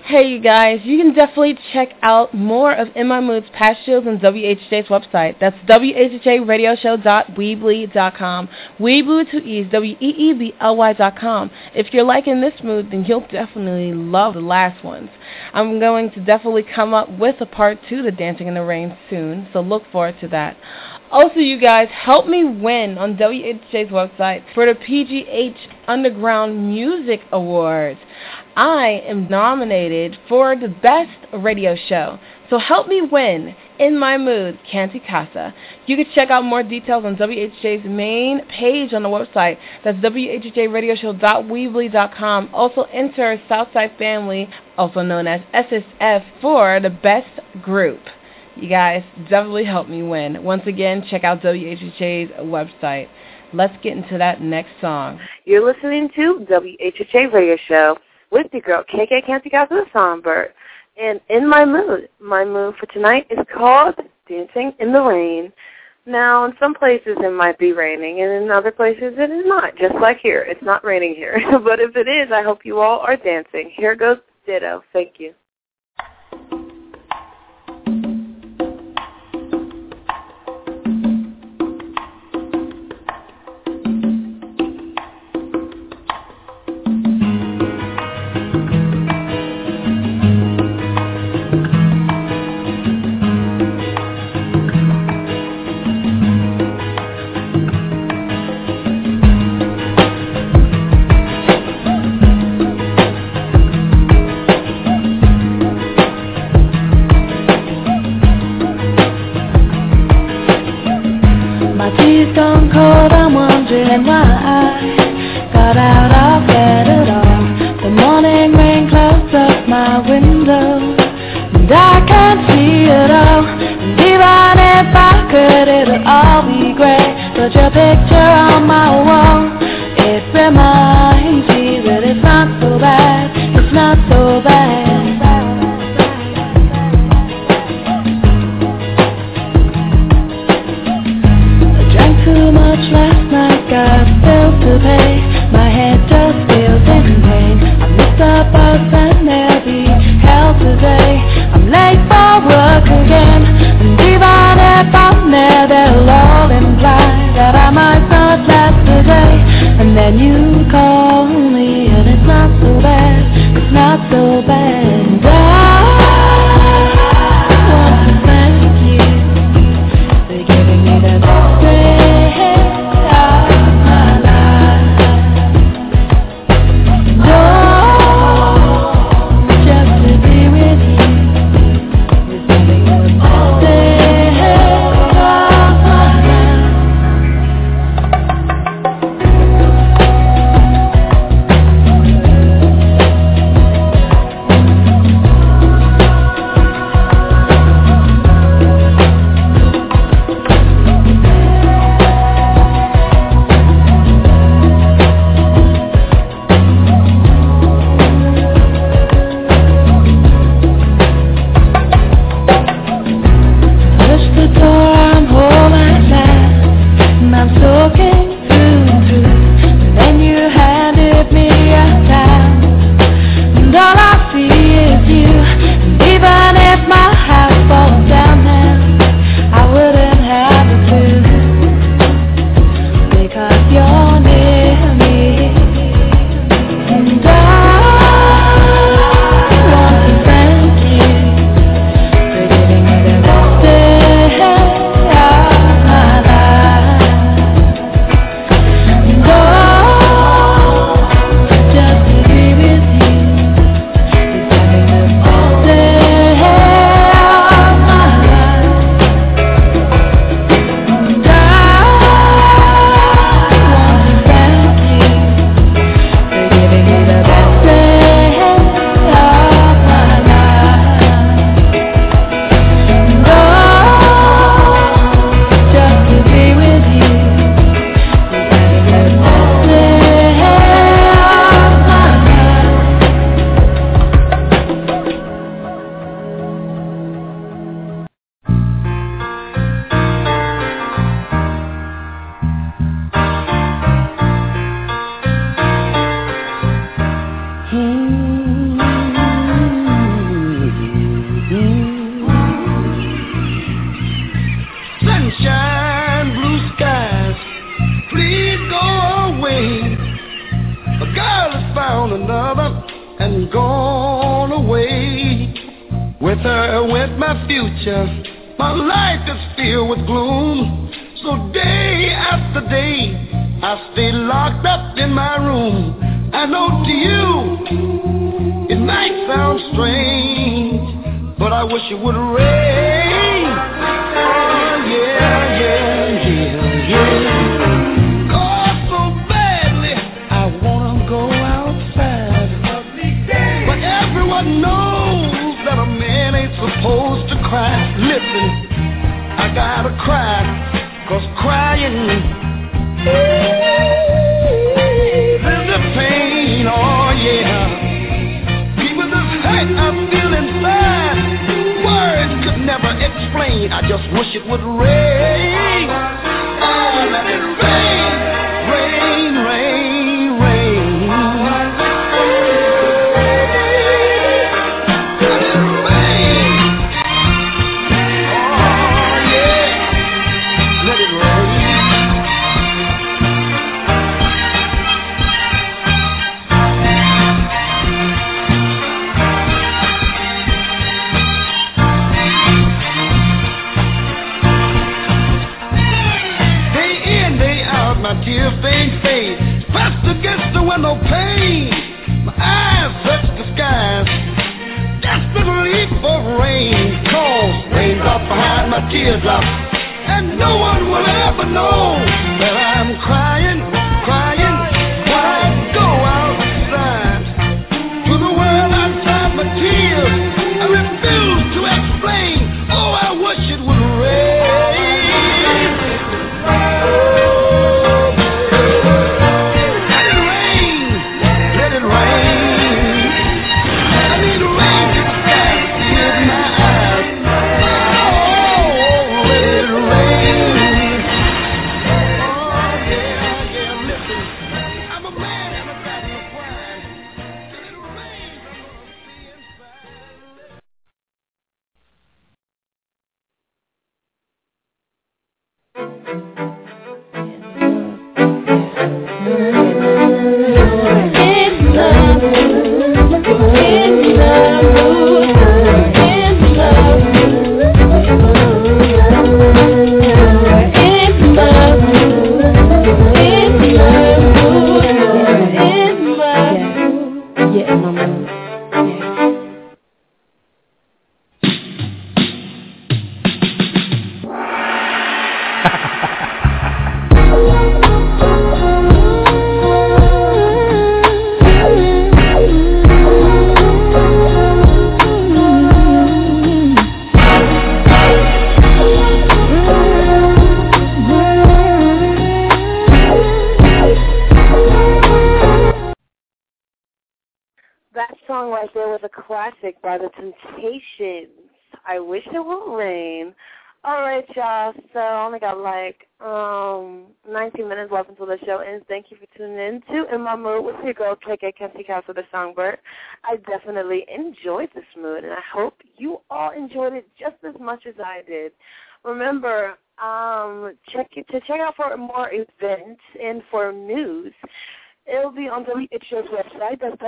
Hey, you guys, you can definitely check out more of In My Mood's past shows on WHJ's website. That's WHJRadioshow.weebly.com. Weebly with 2 E's, WEEBLY.com. If you're liking this mood, then you'll definitely love the last ones. I'm going to definitely come up with a part 2 to Dancing in the Rain soon, so look forward to that. Also, you guys, help me win on WHJ's website for the PGH Underground Music Awards. I am nominated for the best radio show, so help me win. In My Mood, Canty Casa. You can check out more details on WHJ's main page on the website. That's WHJRadioshow.weebly.com. Also enter Southside Family, also known as SSF, for the best group. You guys definitely help me win. Once again, check out WHJ's website. Let's get into that next song. You're listening to WHJ Radio Show with your girl, KK Canty Casa the Songbird. And In My Mood for tonight is called Dancing in the Rain. Now, in some places it might be raining, and in other places it is not, just like here. It's not raining here. But if it is, I hope you all are dancing. Here goes Ditto. Thank you. Stone cold, I'm wondering why I got out of bed at all. The morning rain clouds up my window, and I can't see it all. And even if I could, it'll all be great. But your picture on my wall, it reminds me that it's not so bad. It's not so bad. Too much last night, got bills to pay. My head just feels in pain. I missed the bus and there'll be hell today. I'm late for work again, and even if I'm there, they'll all imply that I might not last the day. And then you call me, and it's not so bad. It's not so bad. And I want to thank you for giving me the best day. on another and gone away. With her went my future. My life is filled with gloom. So day after day, I stay locked up in my room. I know to you, it might sound strange, but I wish it would rain. Oh, yeah, yeah, yeah, yeah. Oh, so badly, I wanna go outside. But everyone knows that a man ain't supposed to cry. Listen, I gotta cry, 'cause crying is the pain, oh yeah. Even this hurt I feel inside, words could never explain. I just wish it would rain. Oh, let it rain, rain, rain, rain. Let it rain. Oh yeah, let it rain. My tear fade, fade, pressed against the window pane. My eyes search the skies, desperately for rain. Cause raindrops behind my teardrops, and no one will ever know that I'm crying, crying, when I go outside. To the world outside my tears, I refuse to explain. Oh, I wish it would rain. Classic by The Temptations. I wish it would rain. All right, y'all. So I only got like 19 minutes left until the show ends. Thank you for tuning in to In My Mood with your girl, KK Kenzie Casa, the Songbird. I definitely enjoyed this mood, and I hope you all enjoyed it just as much as I did. Remember, check out for more events and for news. It'll be on the It Show's website. That's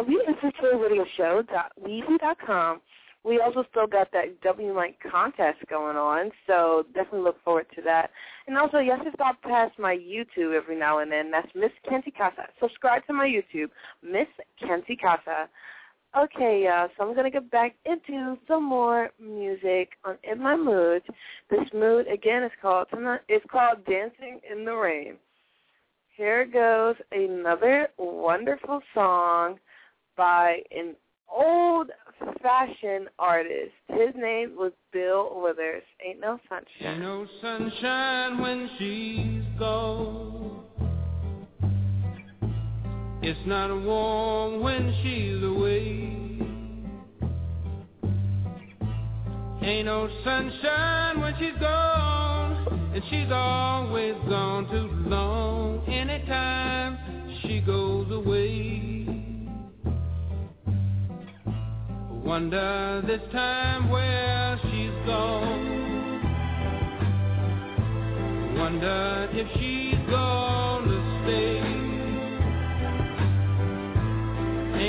wsradioshow.weebly.com. We also still got that W Night contest going on, so definitely look forward to that. And also, yes, it's got past my YouTube every now and then. That's Miss Kenzie Casa. Subscribe to my YouTube, Miss Kenzie Casa. Okay, so I'm going to get back into some more music on In My Mood. This mood, again, is called Dancing in the Rain. Here goes another wonderful song by an old-fashioned artist. His name was Bill Withers. Ain't no sunshine. Ain't no sunshine when she's gone. It's not warm when she's away. Ain't no sunshine when she's gone, and she's always gone too long. Anytime she goes away, wonder this time where she's gone. Wonder if she's gonna stay.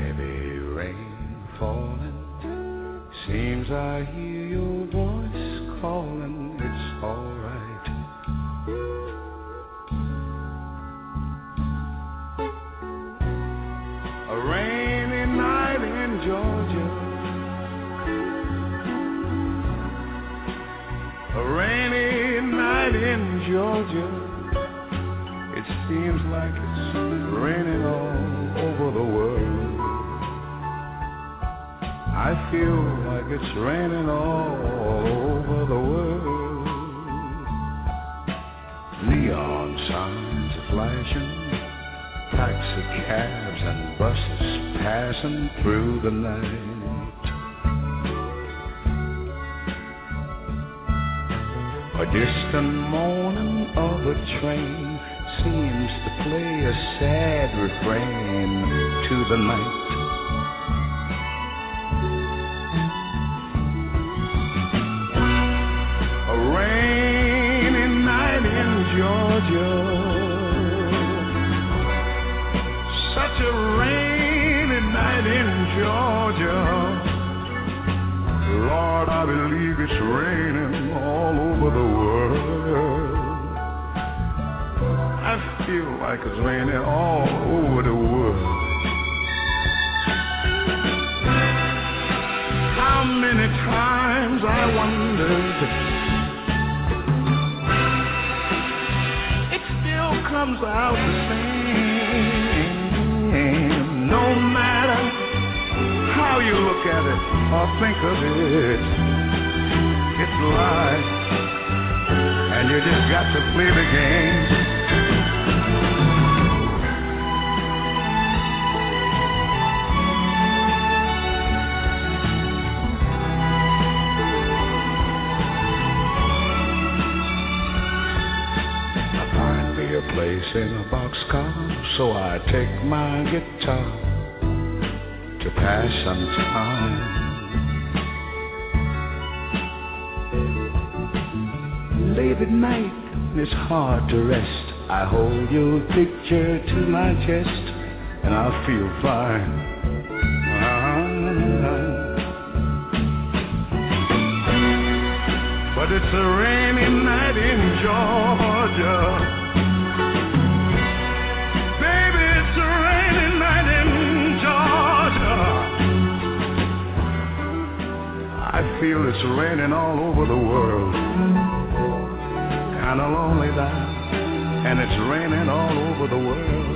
Heavy rain falling, seems I hear your voice calling, it's alright. A rainy night in Georgia, a rainy night in Georgia. It seems like it's raining all over the world. I feel like it's raining all over the world. Neon signs are flashing, taxi cabs and buses passing through the night. A distant moaning of a train seems to play a sad refrain to the night. A rainy night in Georgia, such a rainy night in Georgia. Lord, I believe it's raining all over the world. I feel like it's raining all over the world. How many times I wondered, it still comes out the same. No matter how you look at it or think of it, it's life, and you just got to play the game. Place in a boxcar, so I take my guitar to pass some time. Late at night, it's hard to rest. I hold your picture to my chest, and I feel fine. But it's a rainy night in Georgia. I feel it's raining all over the world. Kinda lonely now, and it's raining all over the world.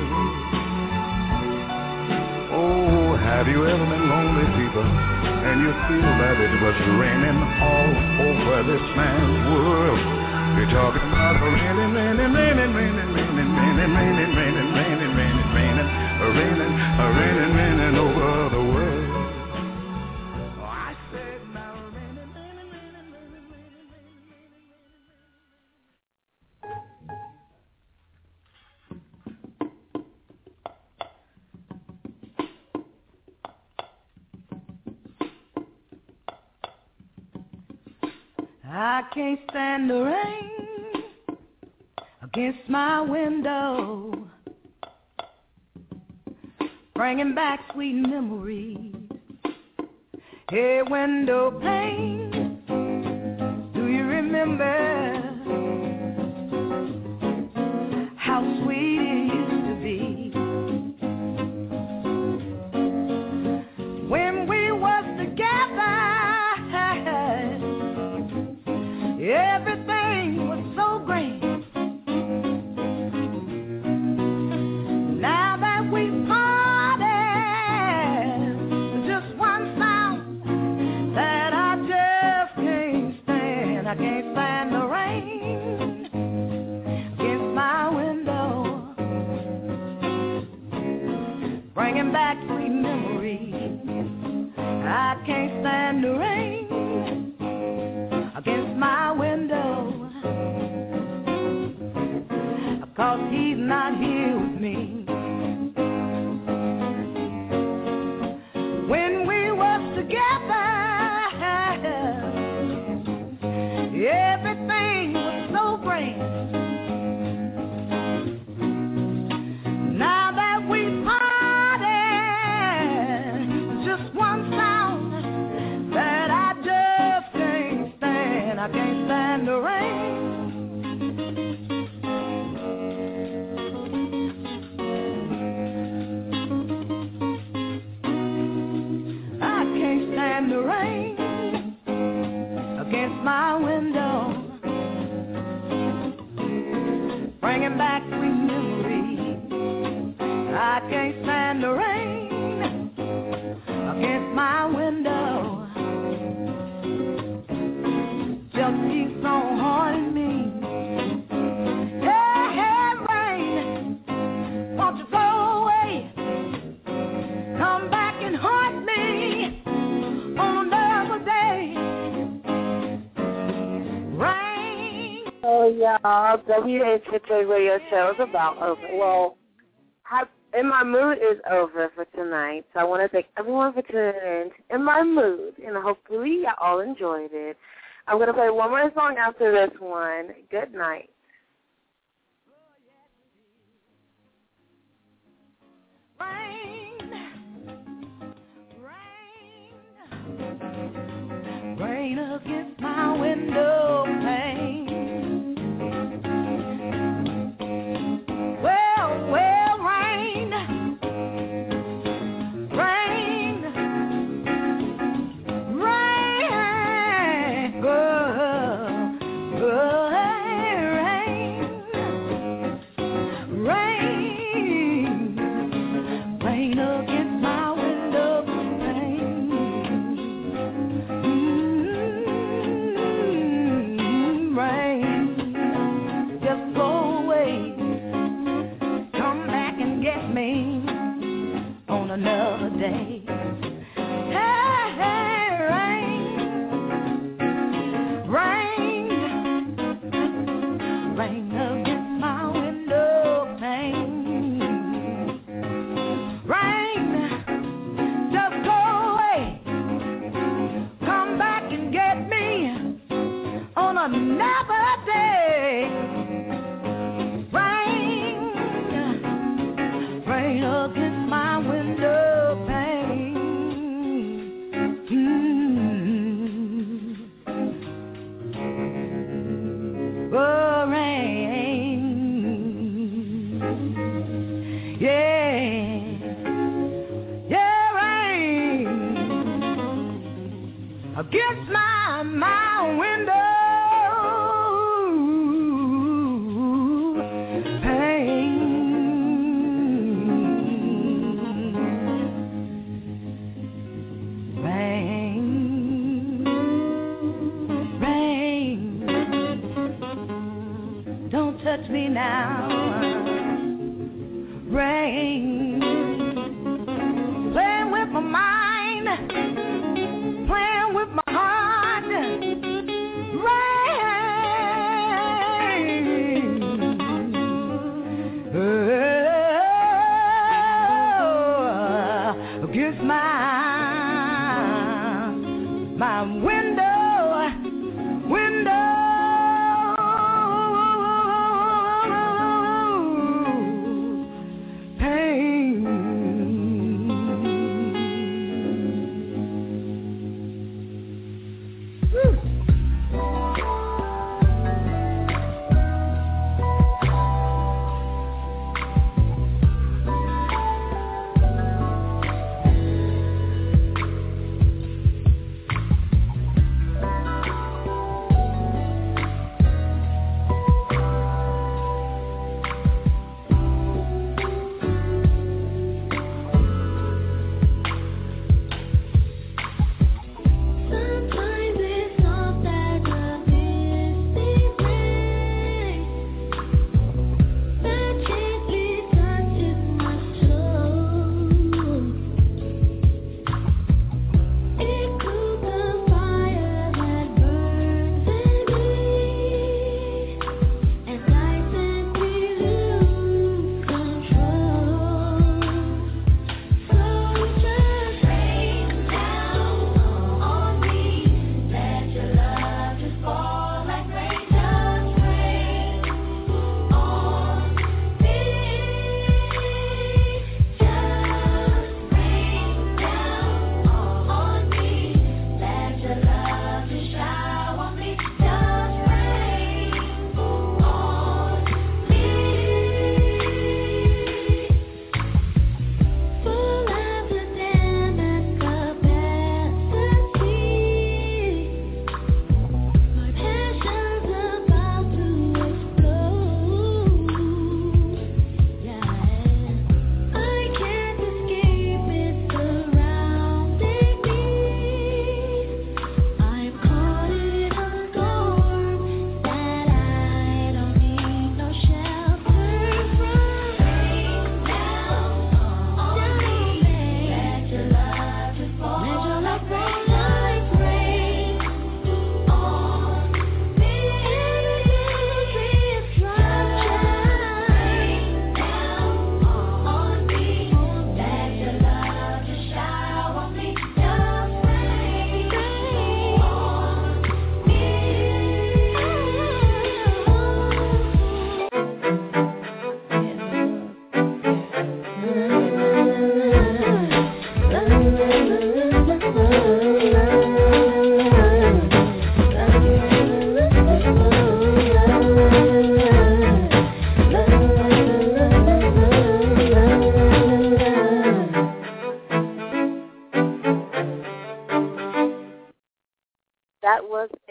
Oh, have you ever been lonely, people, and you feel that it was raining all over this man's world? You're talking about a raining, raining, raining, raining, raining, raining, raining, raining, raining, raining, raining, a raining, raining over the world. I can't stand the rain against my window, bringing back sweet memories. Hey, window pane, do you remember how sweet it used to be when we was together? Everything was so great. Now that we parted, just one sound that I just can't stand. I can't stand the rain against my window, bringing back sweet memories. I can't stand the rain against my window, 'cause he's not here with me. When we was together, everything was so great. Now that we parted, I can't stand the rain against my window. Just keeps on haunting me. Hey, hey, rain, won't you go away? Come back and haunt me on another day. Rain. Oh, y'all, WHHA radio show is about over. Well, In My Mood is over for tonight, so I want to thank everyone for tuning in. In My Mood, and hopefully you all enjoyed it. I'm going to play one more song after this one. Good night. Rain against my window pane. Well, rain, rain, rain, girl, rain, rain against my window pane. Rain, just go away. Come back and get me on another day. Hey, hey, rain, rain, rain against my window pane. Rain, just go away. Come back and get me on another day. Rain, rain against my window pane. Oh, rain, yeah, yeah, rain against my window. Touch me now, rain, playing with my mind, playing with my heart, rain, against my window.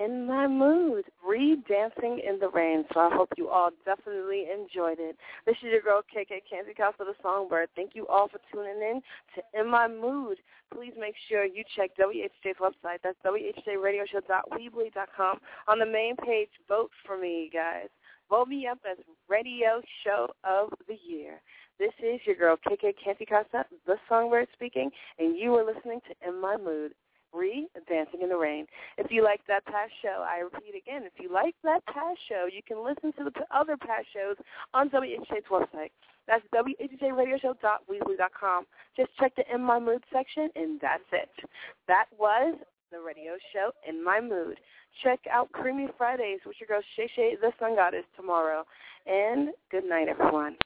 In My Mood, Dancing in the Rain. So I hope you all definitely enjoyed it. This is your girl, KK Candy Casa the Songbird. Thank you all for tuning in to In My Mood. Please make sure you check WHJ's website. That's WHJRadioshow.weebly.com. On the main page, vote for me, guys. Vote me up as Radio Show of the Year. This is your girl, KK Candy Casa the Songbird speaking, and you are listening to In My Mood. Dancing in the Rain. If you like that past show, I repeat again, if you like that past show, you can listen to the other past shows on WHJ's website. That's WHJRadioshow.weebly.com. Just check the In My Mood section, and that's it. That was the radio show In My Mood. Check out Creamy Fridays with your girl Shay Shay the Sun Goddess tomorrow. And good night, everyone.